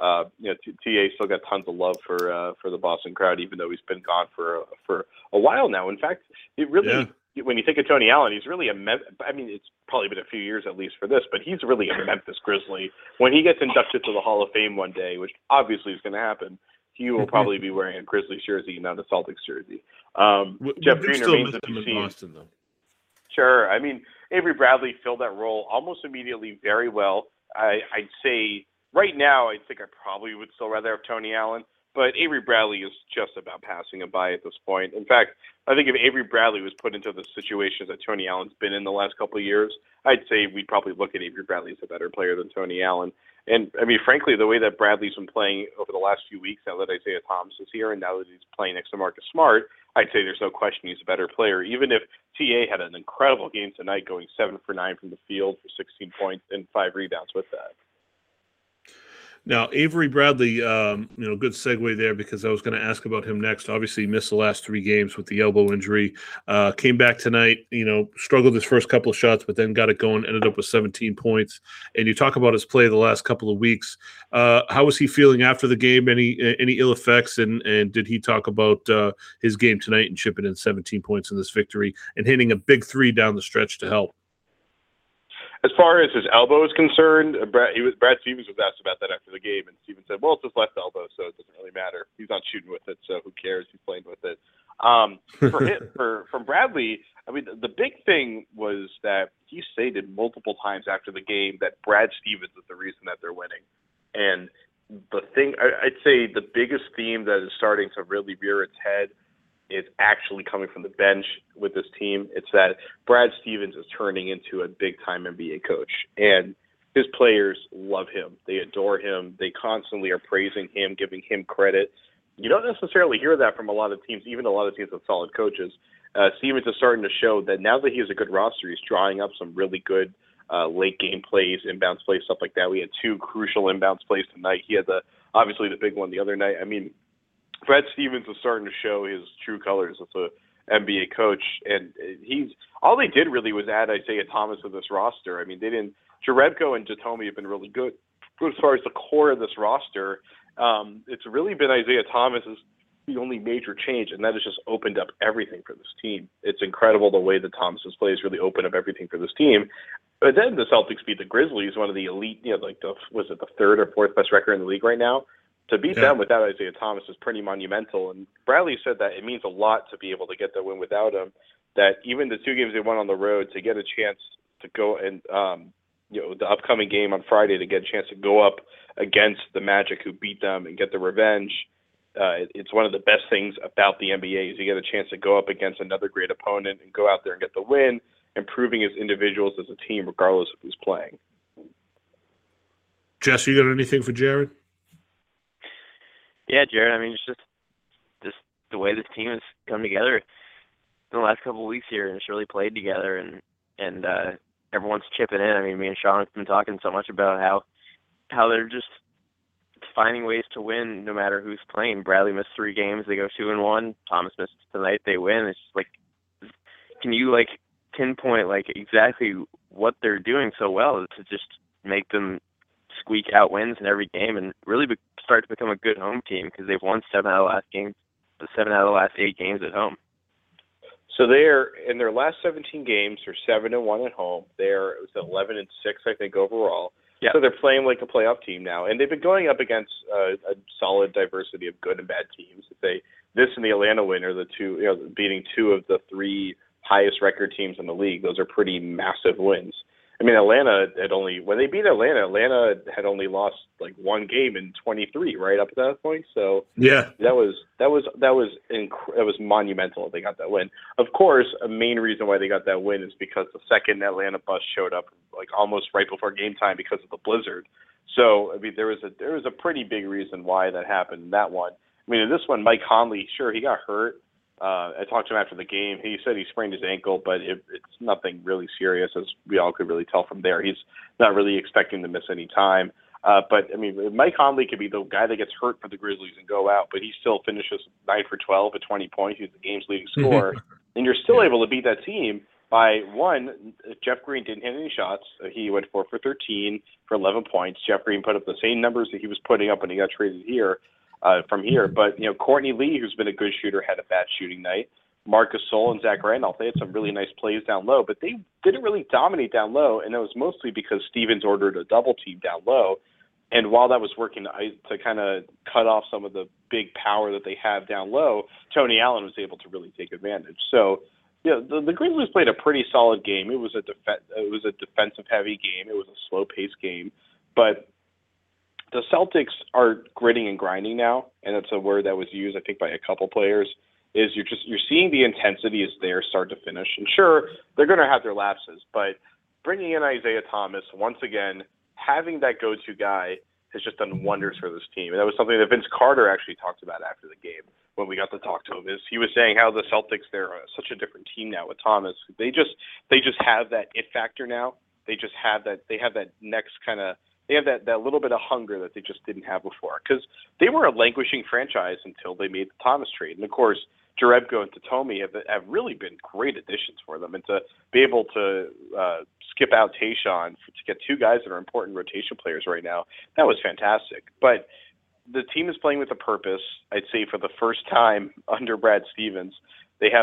TA still got tons of love for the Boston crowd, even though he's been gone for a while now. In fact, it really, when you think of Tony Allen, he's really it's probably been a few years at least for this, but he's really a Memphis Grizzly. When he gets inducted to the Hall of Fame one day, which obviously is going to happen, he will probably be wearing a Grizzlies jersey, not a Celtics jersey. Jeff Green remains to be seen. Boston, though. Sure. I mean, Avery Bradley filled that role almost immediately very well. I'd say right now, I think I probably would still rather have Tony Allen, but Avery Bradley is just about passing him by at this point. In fact, I think if Avery Bradley was put into the situations that Tony Allen's been in the last couple of years, I'd say we'd probably look at Avery Bradley as a better player than Tony Allen. And, I mean, frankly, the way that Bradley's been playing over the last few weeks, now that Isaiah Thomas is here and now that he's playing next to Marcus Smart, I'd say there's no question he's a better player, even if TA had an incredible game tonight, going 7 for 9 from the field for 16 points and 5 rebounds with that. Now, Avery Bradley, good segue there, because I was going to ask about him next. Obviously, he missed the last 3 games with the elbow injury. Came back tonight, struggled his first couple of shots, but then got it going, ended up with 17 points. And you talk about his play the last couple of weeks. How was he feeling after the game? Any ill effects? And did he talk about his game tonight and chipping in 17 points in this victory and hitting a big 3 down the stretch to help? As far as his elbow is concerned, Brad Stevens was asked about that after the game, and Stevens said, well, it's his left elbow, so it doesn't really matter. He's not shooting with it, so who cares? He's playing with it. From Bradley, I mean, the big thing was that he stated multiple times after the game that Brad Stevens is the reason that they're winning. And the thing, I'd say the biggest theme that is starting to really rear its head is actually coming from the bench with this team. It's that Brad Stevens is turning into a big-time NBA coach, and his players love him. They adore him. They constantly are praising him, giving him credit. You don't necessarily hear that from a lot of teams, even a lot of teams with solid coaches. Stevens is starting to show that now that he has a good roster, he's drawing up some really good late-game plays, inbounds plays, stuff like that. We had 2 crucial inbounds plays tonight. He had obviously the big one the other night. I mean, Brad Stevens is starting to show his true colors as an NBA coach, and all they did really was add Isaiah Thomas to this roster. I mean, Jerebko and Datome have been really good, but as far as the core of this roster, it's really been Isaiah Thomas is the only major change, and that has just opened up everything for this team. It's incredible the way that Thomas's plays really open up everything for this team. But then the Celtics beat the Grizzlies, one of the elite, was it the 3rd or 4th best record in the league right now? to beat them without Isaiah Thomas is pretty monumental. And Bradley said that it means a lot to be able to get the win without him, that even the 2 games they won on the road, to get a chance to go and, the upcoming game on Friday, to get a chance to go up against the Magic who beat them and get the revenge. It's one of the best things about the NBA is you get a chance to go up against another great opponent and go out there and get the win, improving as individuals, as a team, regardless of who's playing. Jess, you got anything for Jared? Yeah, Jared, I mean, it's just the way this team has come together in the last couple of weeks here, and it's really played together, and everyone's chipping in. I mean, me and Sean have been talking so much about how they're just finding ways to win no matter who's playing. Bradley missed 3 games, they go 2-1. Thomas missed tonight, they win. It's just like, can you pinpoint exactly what they're doing so well to just make them squeak out wins in every game and really start to become a good home team, because they've won 7 out of the last 8 games at home. So they're in their last 17 games, they're 7-1 at home. It was 11-6, I think, overall. Yeah. So they're playing like a playoff team now, and they've been going up against a solid diversity of good and bad teams. This and the Atlanta win are the two, beating 2 of the 3 highest record teams in the league. Those are pretty massive wins. I mean, when they beat Atlanta had only lost 1 game in 23, right up at that point. So yeah, that was monumental. They got that win. Of course, a main reason why they got that win is because the second Atlanta bus showed up almost right before game time because of the blizzard. So I mean, there was a pretty big reason why that happened in that one. I mean, in this one, Mike Conley, sure, he got hurt. I talked to him after the game. He said he sprained his ankle, but it's nothing really serious, as we all could really tell from there. He's not really expecting to miss any time. But, I mean, Mike Conley could be the guy that gets hurt for the Grizzlies and go out, but he still finishes 9 for 12 at 20 points. He's the game's leading scorer. And you're still able to beat that team by, one, Jeff Green didn't hit any shots. He went 4 for 13 for 11 points. Jeff Green put up the same numbers that he was putting up when he got traded from here. But, Courtney Lee, who's been a good shooter, had a bad shooting night. Marcus Gasol and Zach Randolph, they had some really nice plays down low, but they didn't really dominate down low, and that was mostly because Stevens ordered a double team down low. And while that was working to kind of cut off some of the big power that they have down low, Tony Allen was able to really take advantage. So, the Grizzlies played a pretty solid game. It was a defensive heavy game. It was a slow paced game, but the Celtics are gritting and grinding now, and that's a word that was used, I think, by a couple players. Is you're seeing the intensity is there, start to finish, and sure, they're going to have their lapses, but bringing in Isaiah Thomas once again, having that go-to guy has just done wonders for this team. And that was something that Vince Carter actually talked about after the game when we got to talk to him. Is he was saying how the Celtics, they're such a different team now with Thomas. They just have that it factor now. They just have that. They have that next kind of. They have that little bit of hunger that they just didn't have before, because they were a languishing franchise until they made the Thomas trade. And of course, Jerebko and Tatomi have really been great additions for them, and to be able to skip out Tayshaun to get 2 guys that are important rotation players right now, that was fantastic. But the team is playing with a purpose. I'd say for the first time under Brad Stevens, they're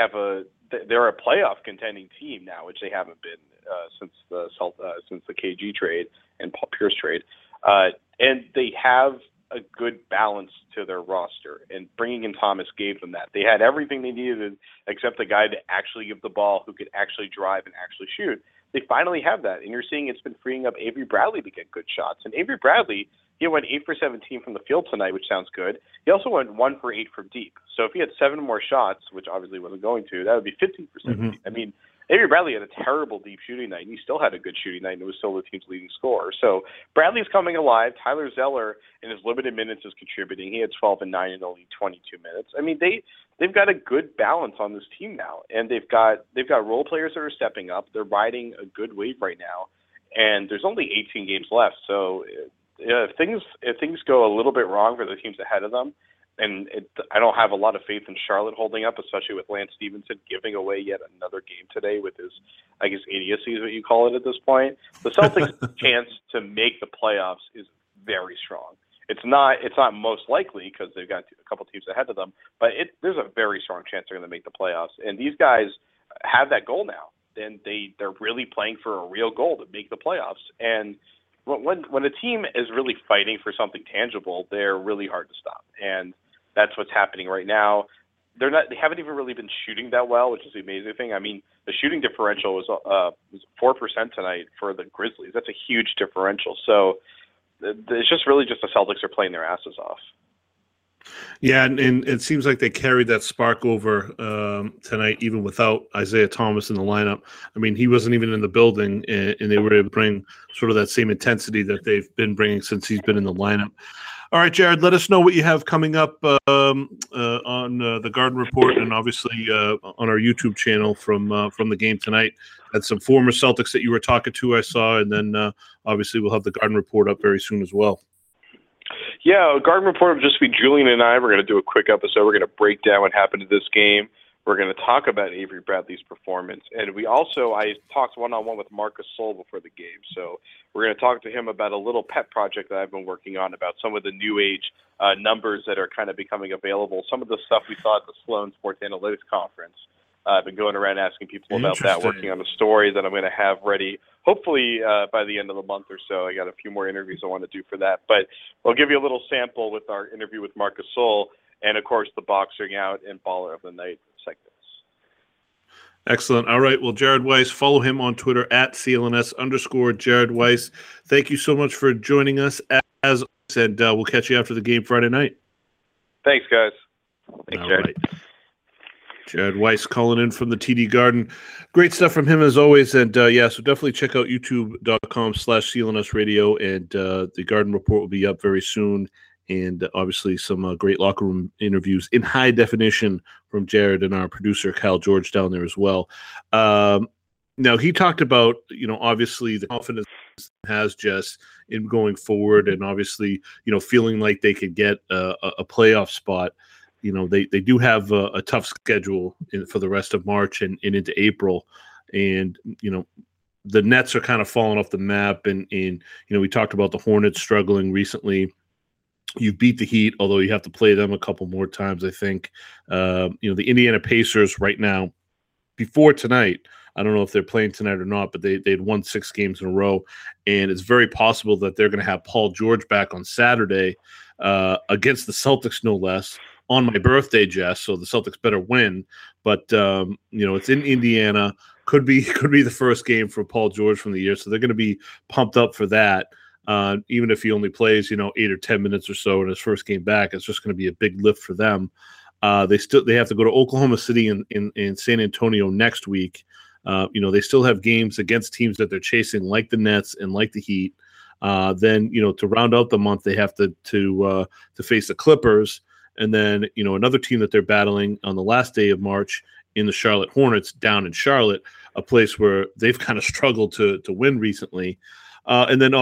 a playoff contending team now, which they haven't been since the KG trade and Paul Pierce trade, and they have a good balance to their roster, and bringing in Thomas gave them that. They had everything they needed except a guy to actually give the ball, who could actually drive and actually shoot. They finally have that, and you're seeing it's been freeing up Avery Bradley to get good shots. And Avery Bradley, he went 8 for 17 from the field tonight, which sounds good. He also went 1 for 8 from deep. So if he had 7 more shots, which obviously wasn't going to, that would be 15%. Mm-hmm. I mean, Avery Bradley had a terrible deep shooting night, and he still had a good shooting night, and it was still the team's leading scorer. So Bradley's coming alive. Tyler Zeller, in his limited minutes, is contributing. He had 12 and 9 in only 22 minutes. I mean, they've got a good balance on this team now, and they've got role players that are stepping up. They're riding a good wave right now, and there's only 18 games left. So if things go a little bit wrong for the teams ahead of them, and I don't have a lot of faith in Charlotte holding up, especially with Lance Stevenson giving away yet another game today with his, I guess, idiocy is what you call it at this point. The Celtics' chance to make the playoffs is very strong. It's not most likely because they've got a couple teams ahead of them, but there's a very strong chance they're going to make the playoffs. And these guys have that goal now, and they're really playing for a real goal to make the playoffs. And when a team is really fighting for something tangible, they're really hard to stop, and that's what's happening right now. They haven't even really been shooting that well, which is the amazing thing. I mean, the shooting differential was 4% tonight for the Grizzlies. That's a huge differential. So it's just really just the Celtics are playing their asses off. Yeah, and it seems like they carried that spark over tonight, even without Isaiah Thomas in the lineup. I mean, he wasn't even in the building, and they were able to bring sort of that same intensity that they've been bringing since he's been in the lineup. All right, Jared, let us know what you have coming up on the Garden Report, and obviously on our YouTube channel from the game tonight. Had some former Celtics that you were talking to, I saw, and then obviously we'll have the Garden Report up very soon as well. Yeah, Garden Report will just be Julian and I. We're going to do a quick episode. We're going to break down what happened in this game. We're going to talk about Avery Bradley's performance. And I talked one-on-one with Marcus Sol before the game. So we're going to talk to him about a little pet project that I've been working on, about some of the new age numbers that are kind of becoming available, some of the stuff we saw at the Sloan Sports Analytics Conference. I've been going around asking people about that, working on a story that I'm going to have ready, hopefully by the end of the month or so. I got a few more interviews I want to do for that. But I'll give you a little sample with our interview with Marcus Sol and, of course, the Boxing Out and Baller of the Night segments. Excellent. All right. Well, Jared Weiss, follow him on Twitter at @CLNS_Jared Weiss. Thank you so much for joining us. As I said, we'll catch you after the game Friday night. Thanks, guys. Thanks, Jared. Right. Jared Weiss calling in from the TD Garden. Great stuff from him as always. And so definitely check out youtube.com/CLNS Radio, and the Garden Report will be up very soon. And obviously some great locker room interviews in high definition from Jared and our producer, Kyle George, down there as well. Now, he talked about, obviously the confidence has just in going forward, and obviously, feeling like they could get a playoff spot. They do have a tough schedule for the rest of March and into April. And, the Nets are kind of falling off the map. And we talked about the Hornets struggling recently. You beat the Heat, although you have to play them a couple more times, I think. The Indiana Pacers right now, before tonight, I don't know if they're playing tonight or not, but they'd won 6 games in a row. And it's very possible that they're going to have Paul George back on Saturday against the Celtics, no less. On my birthday, Jess, so the Celtics better win. But it's in Indiana. Could be the first game for Paul George from the year, so they're going to be pumped up for that. Even if he only plays 8 or 10 minutes or so in his first game back, it's just going to be a big lift for them. They have to go to Oklahoma City and San Antonio next week. They still have games against teams that they're chasing, like the Nets and like the Heat. Then to round out the month, they have to face the Clippers. And then, another team that they're battling on the last day of March in the Charlotte Hornets down in Charlotte, a place where they've kind of struggled to win recently. And then,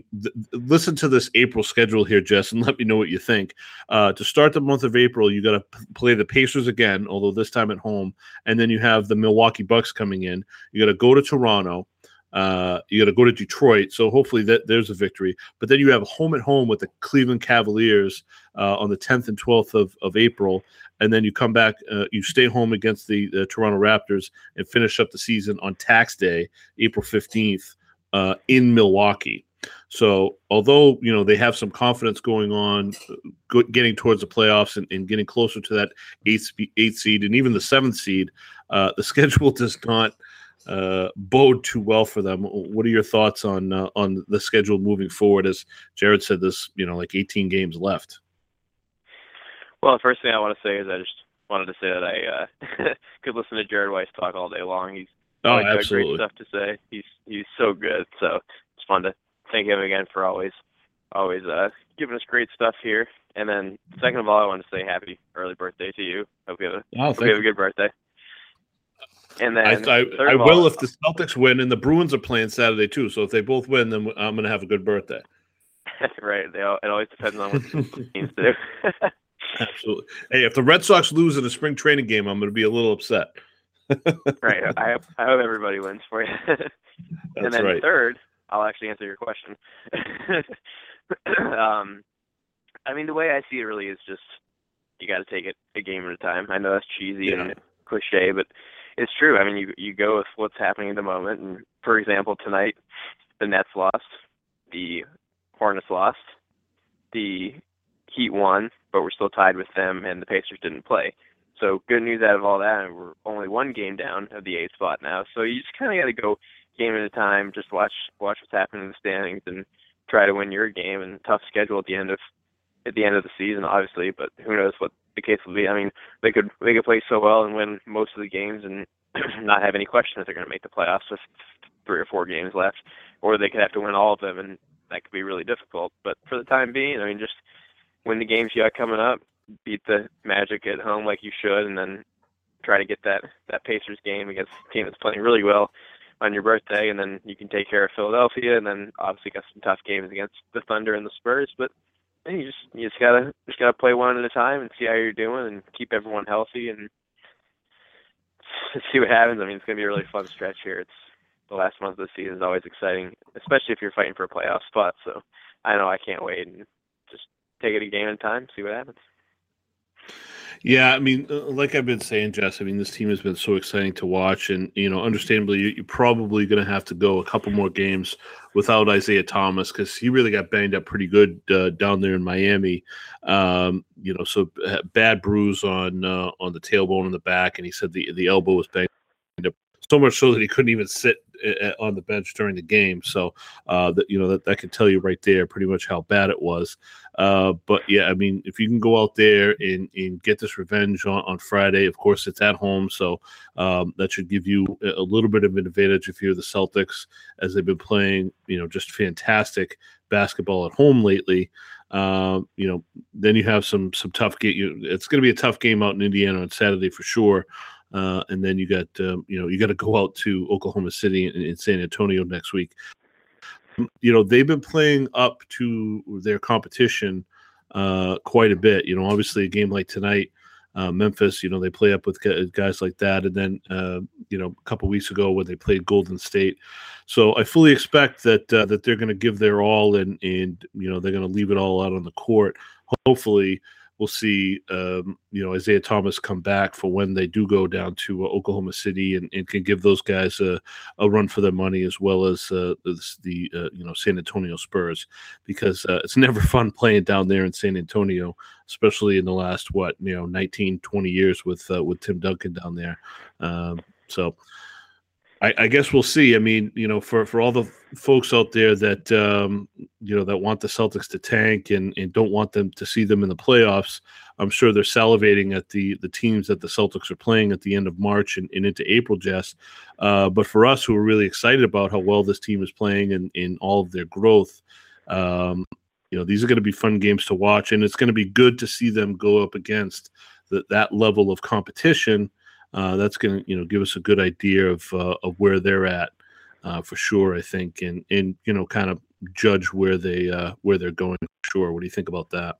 listen to this April schedule here, Jess, and let me know what you think. To start the month of April, you got to play the Pacers again, although this time at home. And then you have the Milwaukee Bucks coming in. You got to go to Toronto. You got to go to Detroit, so hopefully there's a victory. But then you have home at home with the Cleveland Cavaliers on the 10th and 12th of April, and then you come back, you stay home against the Toronto Raptors and finish up the season on Tax Day, April 15th, in Milwaukee. So although they have some confidence going on, getting towards the playoffs and getting closer to that 8th seed and even the 7th seed, the schedule does not bode too well for them. What are your thoughts on the schedule moving forward? As Jared said, there's 18 games left. Well, the first thing I want to say is I just wanted to say that I could listen to Jared Weiss talk all day long. He's got great stuff to say. He's so good. So just wanted to thank him again for always giving us great stuff here. And then second of all, I want to say happy early birthday to you. Hope you have a good birthday. And then I will if the Celtics win, and the Bruins are playing Saturday too. So if they both win, then I'm going to have a good birthday. Right. It always depends on what the teams do. Absolutely. Hey, if the Red Sox lose in a spring training game, I'm going to be a little upset. Right. I hope everybody wins for you. And then third, I'll actually answer your question. The way I see it really is just you got to take it a game at a time. I know that's cheesy and cliche, but it's true. You go with what's happening at the moment. And for example, tonight the Nets lost. the Hornets lost, the Heat won, but we're still tied with them, and the Pacers didn't play. So good news out of all that, and we're only one game down of the 8th spot now. So you just kind of got to go game at a time, just watch what's happening in the standings, and try to win your game. And tough schedule at the end of the season, obviously, but who knows what the case will be. I mean, they could play so well and win most of the games and not have any question if they're going to make the playoffs with 3 or 4 games left, or they could have to win all of them, and that could be really difficult. But for the time being, I mean, just win the games you got coming up, beat the Magic at home like you should, and then try to get that Pacers game against a team that's playing really well on your birthday, and then you can take care of Philadelphia, and then obviously got some tough games against the Thunder and the Spurs. But you just gotta play one at a time and see how you're doing, and keep everyone healthy, and see what happens. I mean, it's gonna be a really fun stretch here. It's the last month of the season is always exciting, especially if you're fighting for a playoff spot. So I know I can't wait, and just take it a game at a time, see what happens. Yeah, I mean, like I've been saying, Jess, I mean, this team has been so exciting to watch. And, understandably, you're probably going to have to go a couple more games without Isaiah Thomas because he really got banged up pretty good down there in Miami. So bad bruise on the tailbone in the back. And he said the elbow was banged up so much so that he couldn't even sit on the bench during the game. So that can tell you right there pretty much how bad it was. But yeah, I mean, if you can go out there and get this revenge on Friday, of course it's at home. So that should give you a little bit of an advantage if you're the Celtics, as they've been playing, just fantastic basketball at home lately. Then you have some tough game. It's going to be a tough game out in Indiana on Saturday for sure. And then you got you got to go out to Oklahoma City and San Antonio next week. They've been playing up to their competition quite a bit. Obviously a game like tonight, Memphis, they play up with guys like that. And then, a couple of weeks ago when they played Golden State. So I fully expect that they're going to give their all and they're going to leave it all out on the court. Hopefully we'll see, Isaiah Thomas come back for when they do go down to Oklahoma City and can give those guys a run for their money, as well as the San Antonio Spurs, because it's never fun playing down there in San Antonio, especially in the last 19, 20 years with Tim Duncan down there. So I guess we'll see. I mean, for all the folks out there that that want the Celtics to tank and don't want them to see them in the playoffs, I'm sure they're salivating at the teams that the Celtics are playing at the end of March and into April, Jess. But for us, who are really excited about how well this team is playing and in all of their growth, these are going to be fun games to watch, and it's going to be good to see them go up against that level of competition. That's going to, give us a good idea of where they're at for sure, I think, and kind of judge where they're going. For sure. What do you think about that?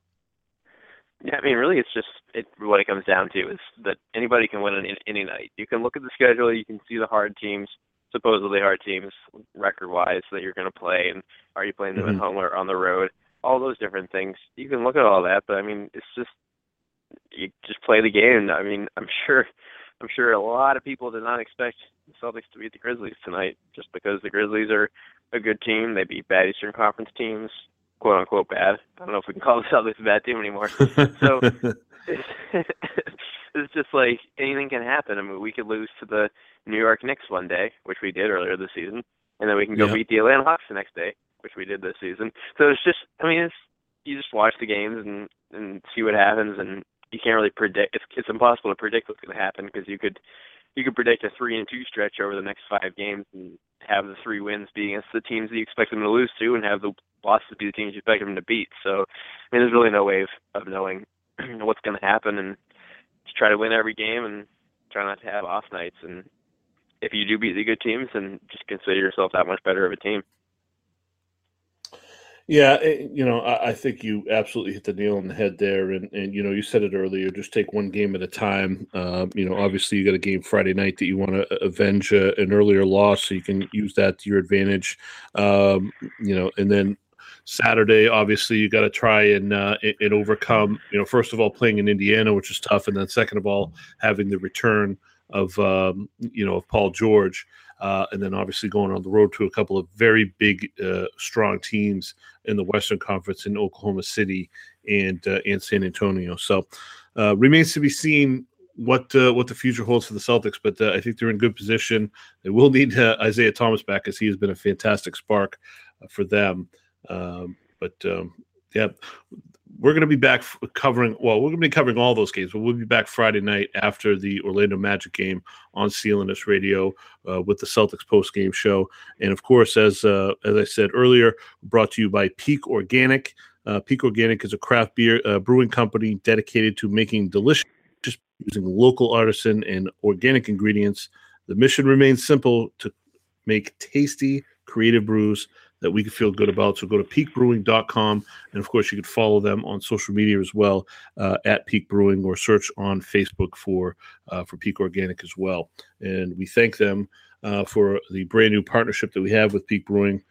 Yeah, I mean, really, it's just what it comes down to is that anybody can win any night. You can look at the schedule, you can see the hard teams, supposedly hard teams, record-wise, that you're going to play, and are you playing them at home or on the road? All those different things. You can look at all that, but I mean, it's just you just play the game. I mean, I'm sure a lot of people did not expect the Celtics to beat the Grizzlies tonight, just because the Grizzlies are a good team. They beat bad Eastern Conference teams, quote unquote bad. I don't know if we can call the Celtics a bad team anymore. So it's just like anything can happen. I mean, we could lose to the New York Knicks one day, which we did earlier this season, and then we can go beat the Atlanta Hawks the next day, which we did this season. So it's just, I mean, you just watch the games and see what happens, and you can't really predict. It's impossible to predict what's going to happen, because you could predict a 3-2 stretch over the next 5 games and have the 3 wins be against the teams that you expect them to lose to, and have the losses be the teams you expect them to beat. So, I mean, there's really no way of knowing what's going to happen, and just try to win every game and try not to have off nights. And if you do beat the good teams, then just consider yourself that much better of a team. Yeah, I think you absolutely hit the nail on the head there, and you said it earlier. Just take one game at a time. Obviously you got a game Friday night that you want to avenge an earlier loss, so you can use that to your advantage. And then Saturday, obviously you got to try and overcome. First of all, playing in Indiana, which is tough, and then second of all, having the return of Paul George. and then obviously going on the road to a couple of very big, strong teams in the Western Conference in Oklahoma City and San Antonio. So remains to be seen what the future holds for the Celtics, but I think they're in good position. They will need Isaiah Thomas back, as he has been a fantastic spark for them. Yeah, we're going to be back covering all those games, but we'll be back Friday night after the Orlando Magic game on CLNS Radio with the Celtics post-game show. And, of course, as I said earlier, brought to you by Peak Organic. Peak Organic is a craft beer brewing company dedicated to making delicious using local artisan and organic ingredients. The mission remains simple: to make tasty, creative brews that we can feel good about. So go to peakbrewing.com, and of course you can follow them on social media as well at Peak Brewing, or search on Facebook for Peak Organic as well. And we thank them for the brand new partnership that we have with Peak Brewing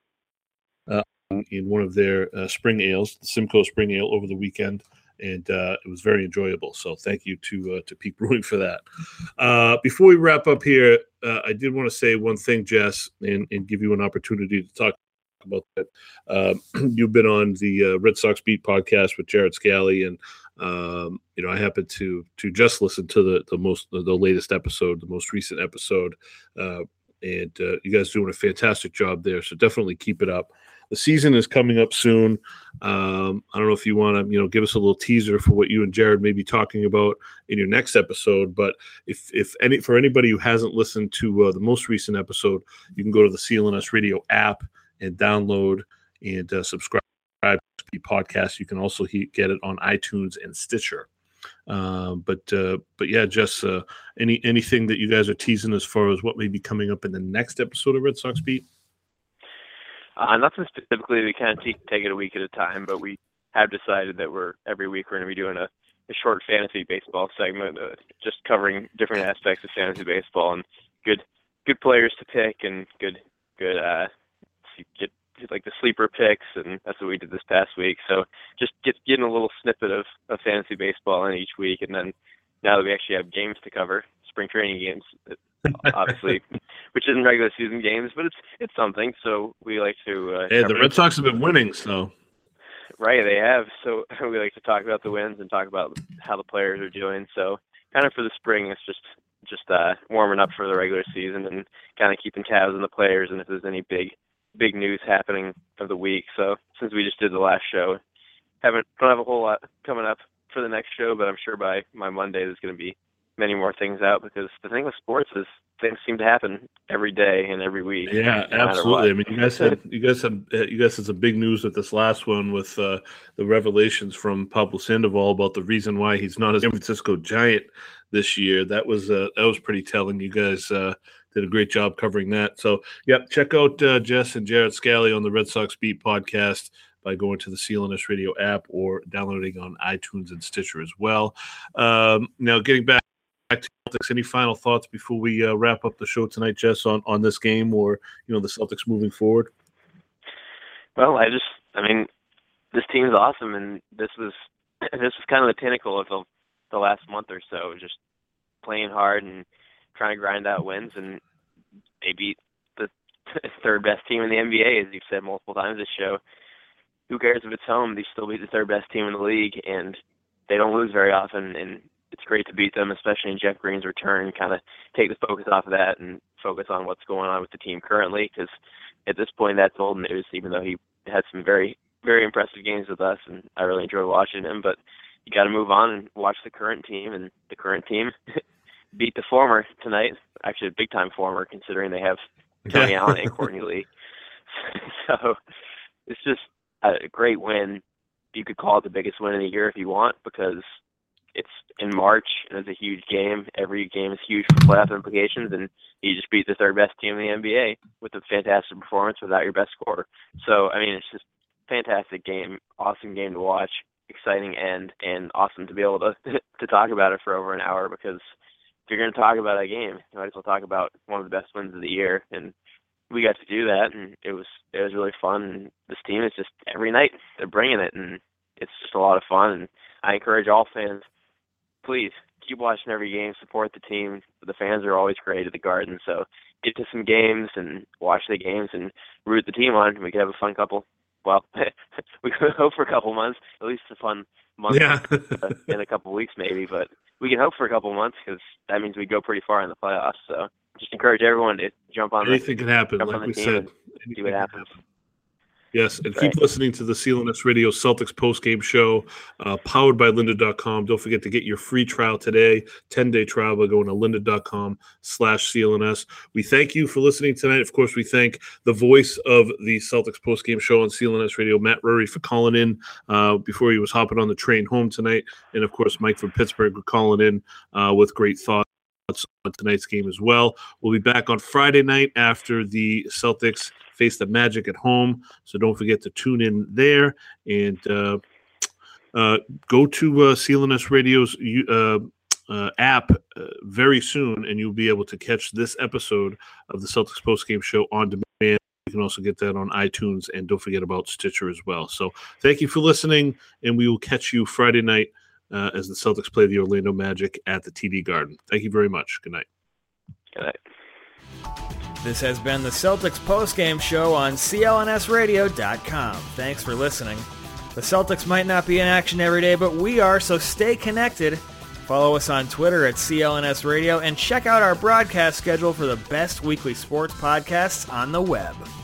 in one of their spring ales, the Simcoe Spring Ale, over the weekend. And it was very enjoyable. So thank you to Peak Brewing for that. Before we wrap up here, I did want to say one thing, Jess, and give you an opportunity to talk about that. You've been on the Red Sox Beat podcast with Jared Scally, and I happened to just listen to the latest episode, the most recent episode, and you guys doing a fantastic job there. So definitely keep it up. The season is coming up soon. I don't know if you want to, give us a little teaser for what you and Jared may be talking about in your next episode. But for anybody who hasn't listened to the most recent episode, you can go to the CLNS Radio app and download and subscribe to the podcast. You can also get it on iTunes and Stitcher. But yeah, just anything that you guys are teasing as far as what may be coming up in the next episode of Red Sox Beat? Nothing specifically. We kind of take it a week at a time, but we have decided that every week we're going to be doing a short fantasy baseball segment, just covering different aspects of fantasy baseball and good players to pick and good get like the sleeper picks, and that's what we did this past week. So just getting a little snippet of fantasy baseball in each week, and then now that we actually have games to cover, spring training games, obviously, which isn't regular season games, but it's something. So we like to. The Red Sox have been winning, so. Right, they have. So we like to talk about the wins and talk about how the players are doing. So kind of for the spring, it's just warming up for the regular season and kind of keeping tabs on the players and if there's any big news happening of the week. So since we just did the last show, don't have a whole lot coming up for the next show, but I'm sure by Monday there's going to be many more things out, because the thing with sports is things seem to happen every day and every week. Yeah, absolutely. I mean, you guys had some big news with this last one with the revelations from Pablo Sandoval about the reason why he's not a San Francisco Giant this year. That was pretty telling. You guys did a great job covering that. So, yep, check out Jess and Jared Scally on the Red Sox Beat podcast by going to the CLNS Radio app or downloading on iTunes and Stitcher as well. Now, getting back to Celtics, any final thoughts before we wrap up the show tonight, Jess, on this game or the Celtics moving forward? Well, this team's awesome, and this was kind of the pinnacle of the last month or so, just playing hard and trying to grind out wins, and they beat the third best team in the NBA, as you've said multiple times this show. Who cares if it's home? They still beat the third best team in the league, and they don't lose very often, and it's great to beat them, especially in Jeff Green's return, kind of take the focus off of that and focus on what's going on with the team currently, because at this point that's old news, even though he had some very, very impressive games with us, and I really enjoy watching him. But you got to move on and watch the current team, and the current team beat the former tonight, actually a big-time former, considering they have Tony Allen and Courtney Lee. So it's just a great win. You could call it the biggest win of the year if you want, because it's in March and it's a huge game. Every game is huge for playoff implications, and you just beat the third best team in the NBA with a fantastic performance without your best scorer. So, it's just a fantastic game, awesome game to watch, exciting end, and awesome to be able to talk about it for over an hour, because if you're going to talk about a game, you might as well talk about one of the best wins of the year. And we got to do that, and it was really fun. And this team is just every night they're bringing it, and it's just a lot of fun. And I encourage all fans, please keep watching every game, support the team. The fans are always great at the Garden, so get to some games and watch the games and root the team on. We could have a fun couple. Well, we could hope for a couple months, at least a fun month in a couple weeks maybe, but we can hope for a couple months because that means we go pretty far in the playoffs. So just encourage everyone to jump on. Anything can happen, like we said. See what happens. Yes, and keep listening to the CLNS Radio Celtics postgame show, powered by lynda.com. Don't forget to get your free trial today, 10-day trial by going to lynda.com/CLNS. We thank you for listening tonight. Of course, we thank the voice of the Celtics postgame show on CLNS Radio, Matt Rury, for calling in before he was hopping on the train home tonight. And, of course, Mike from Pittsburgh for calling in with great thoughts on tonight's game as well. We'll be back on Friday night after the Celtics face the Magic at home, so don't forget to tune in there and go to CLNS Radio's app very soon, and you'll be able to catch this episode of the Celtics postgame show on demand. You can also get that on iTunes, and don't forget about Stitcher as well. So thank you for listening, and we will catch you Friday night as the Celtics play the Orlando Magic at the TD Garden. Thank you very much. Good night. Good night. This has been the Celtics postgame show on CLNSradio.com. Thanks for listening. The Celtics might not be in action every day, but we are, so stay connected. Follow us on Twitter at CLNS Radio and check out our broadcast schedule for the best weekly sports podcasts on the web.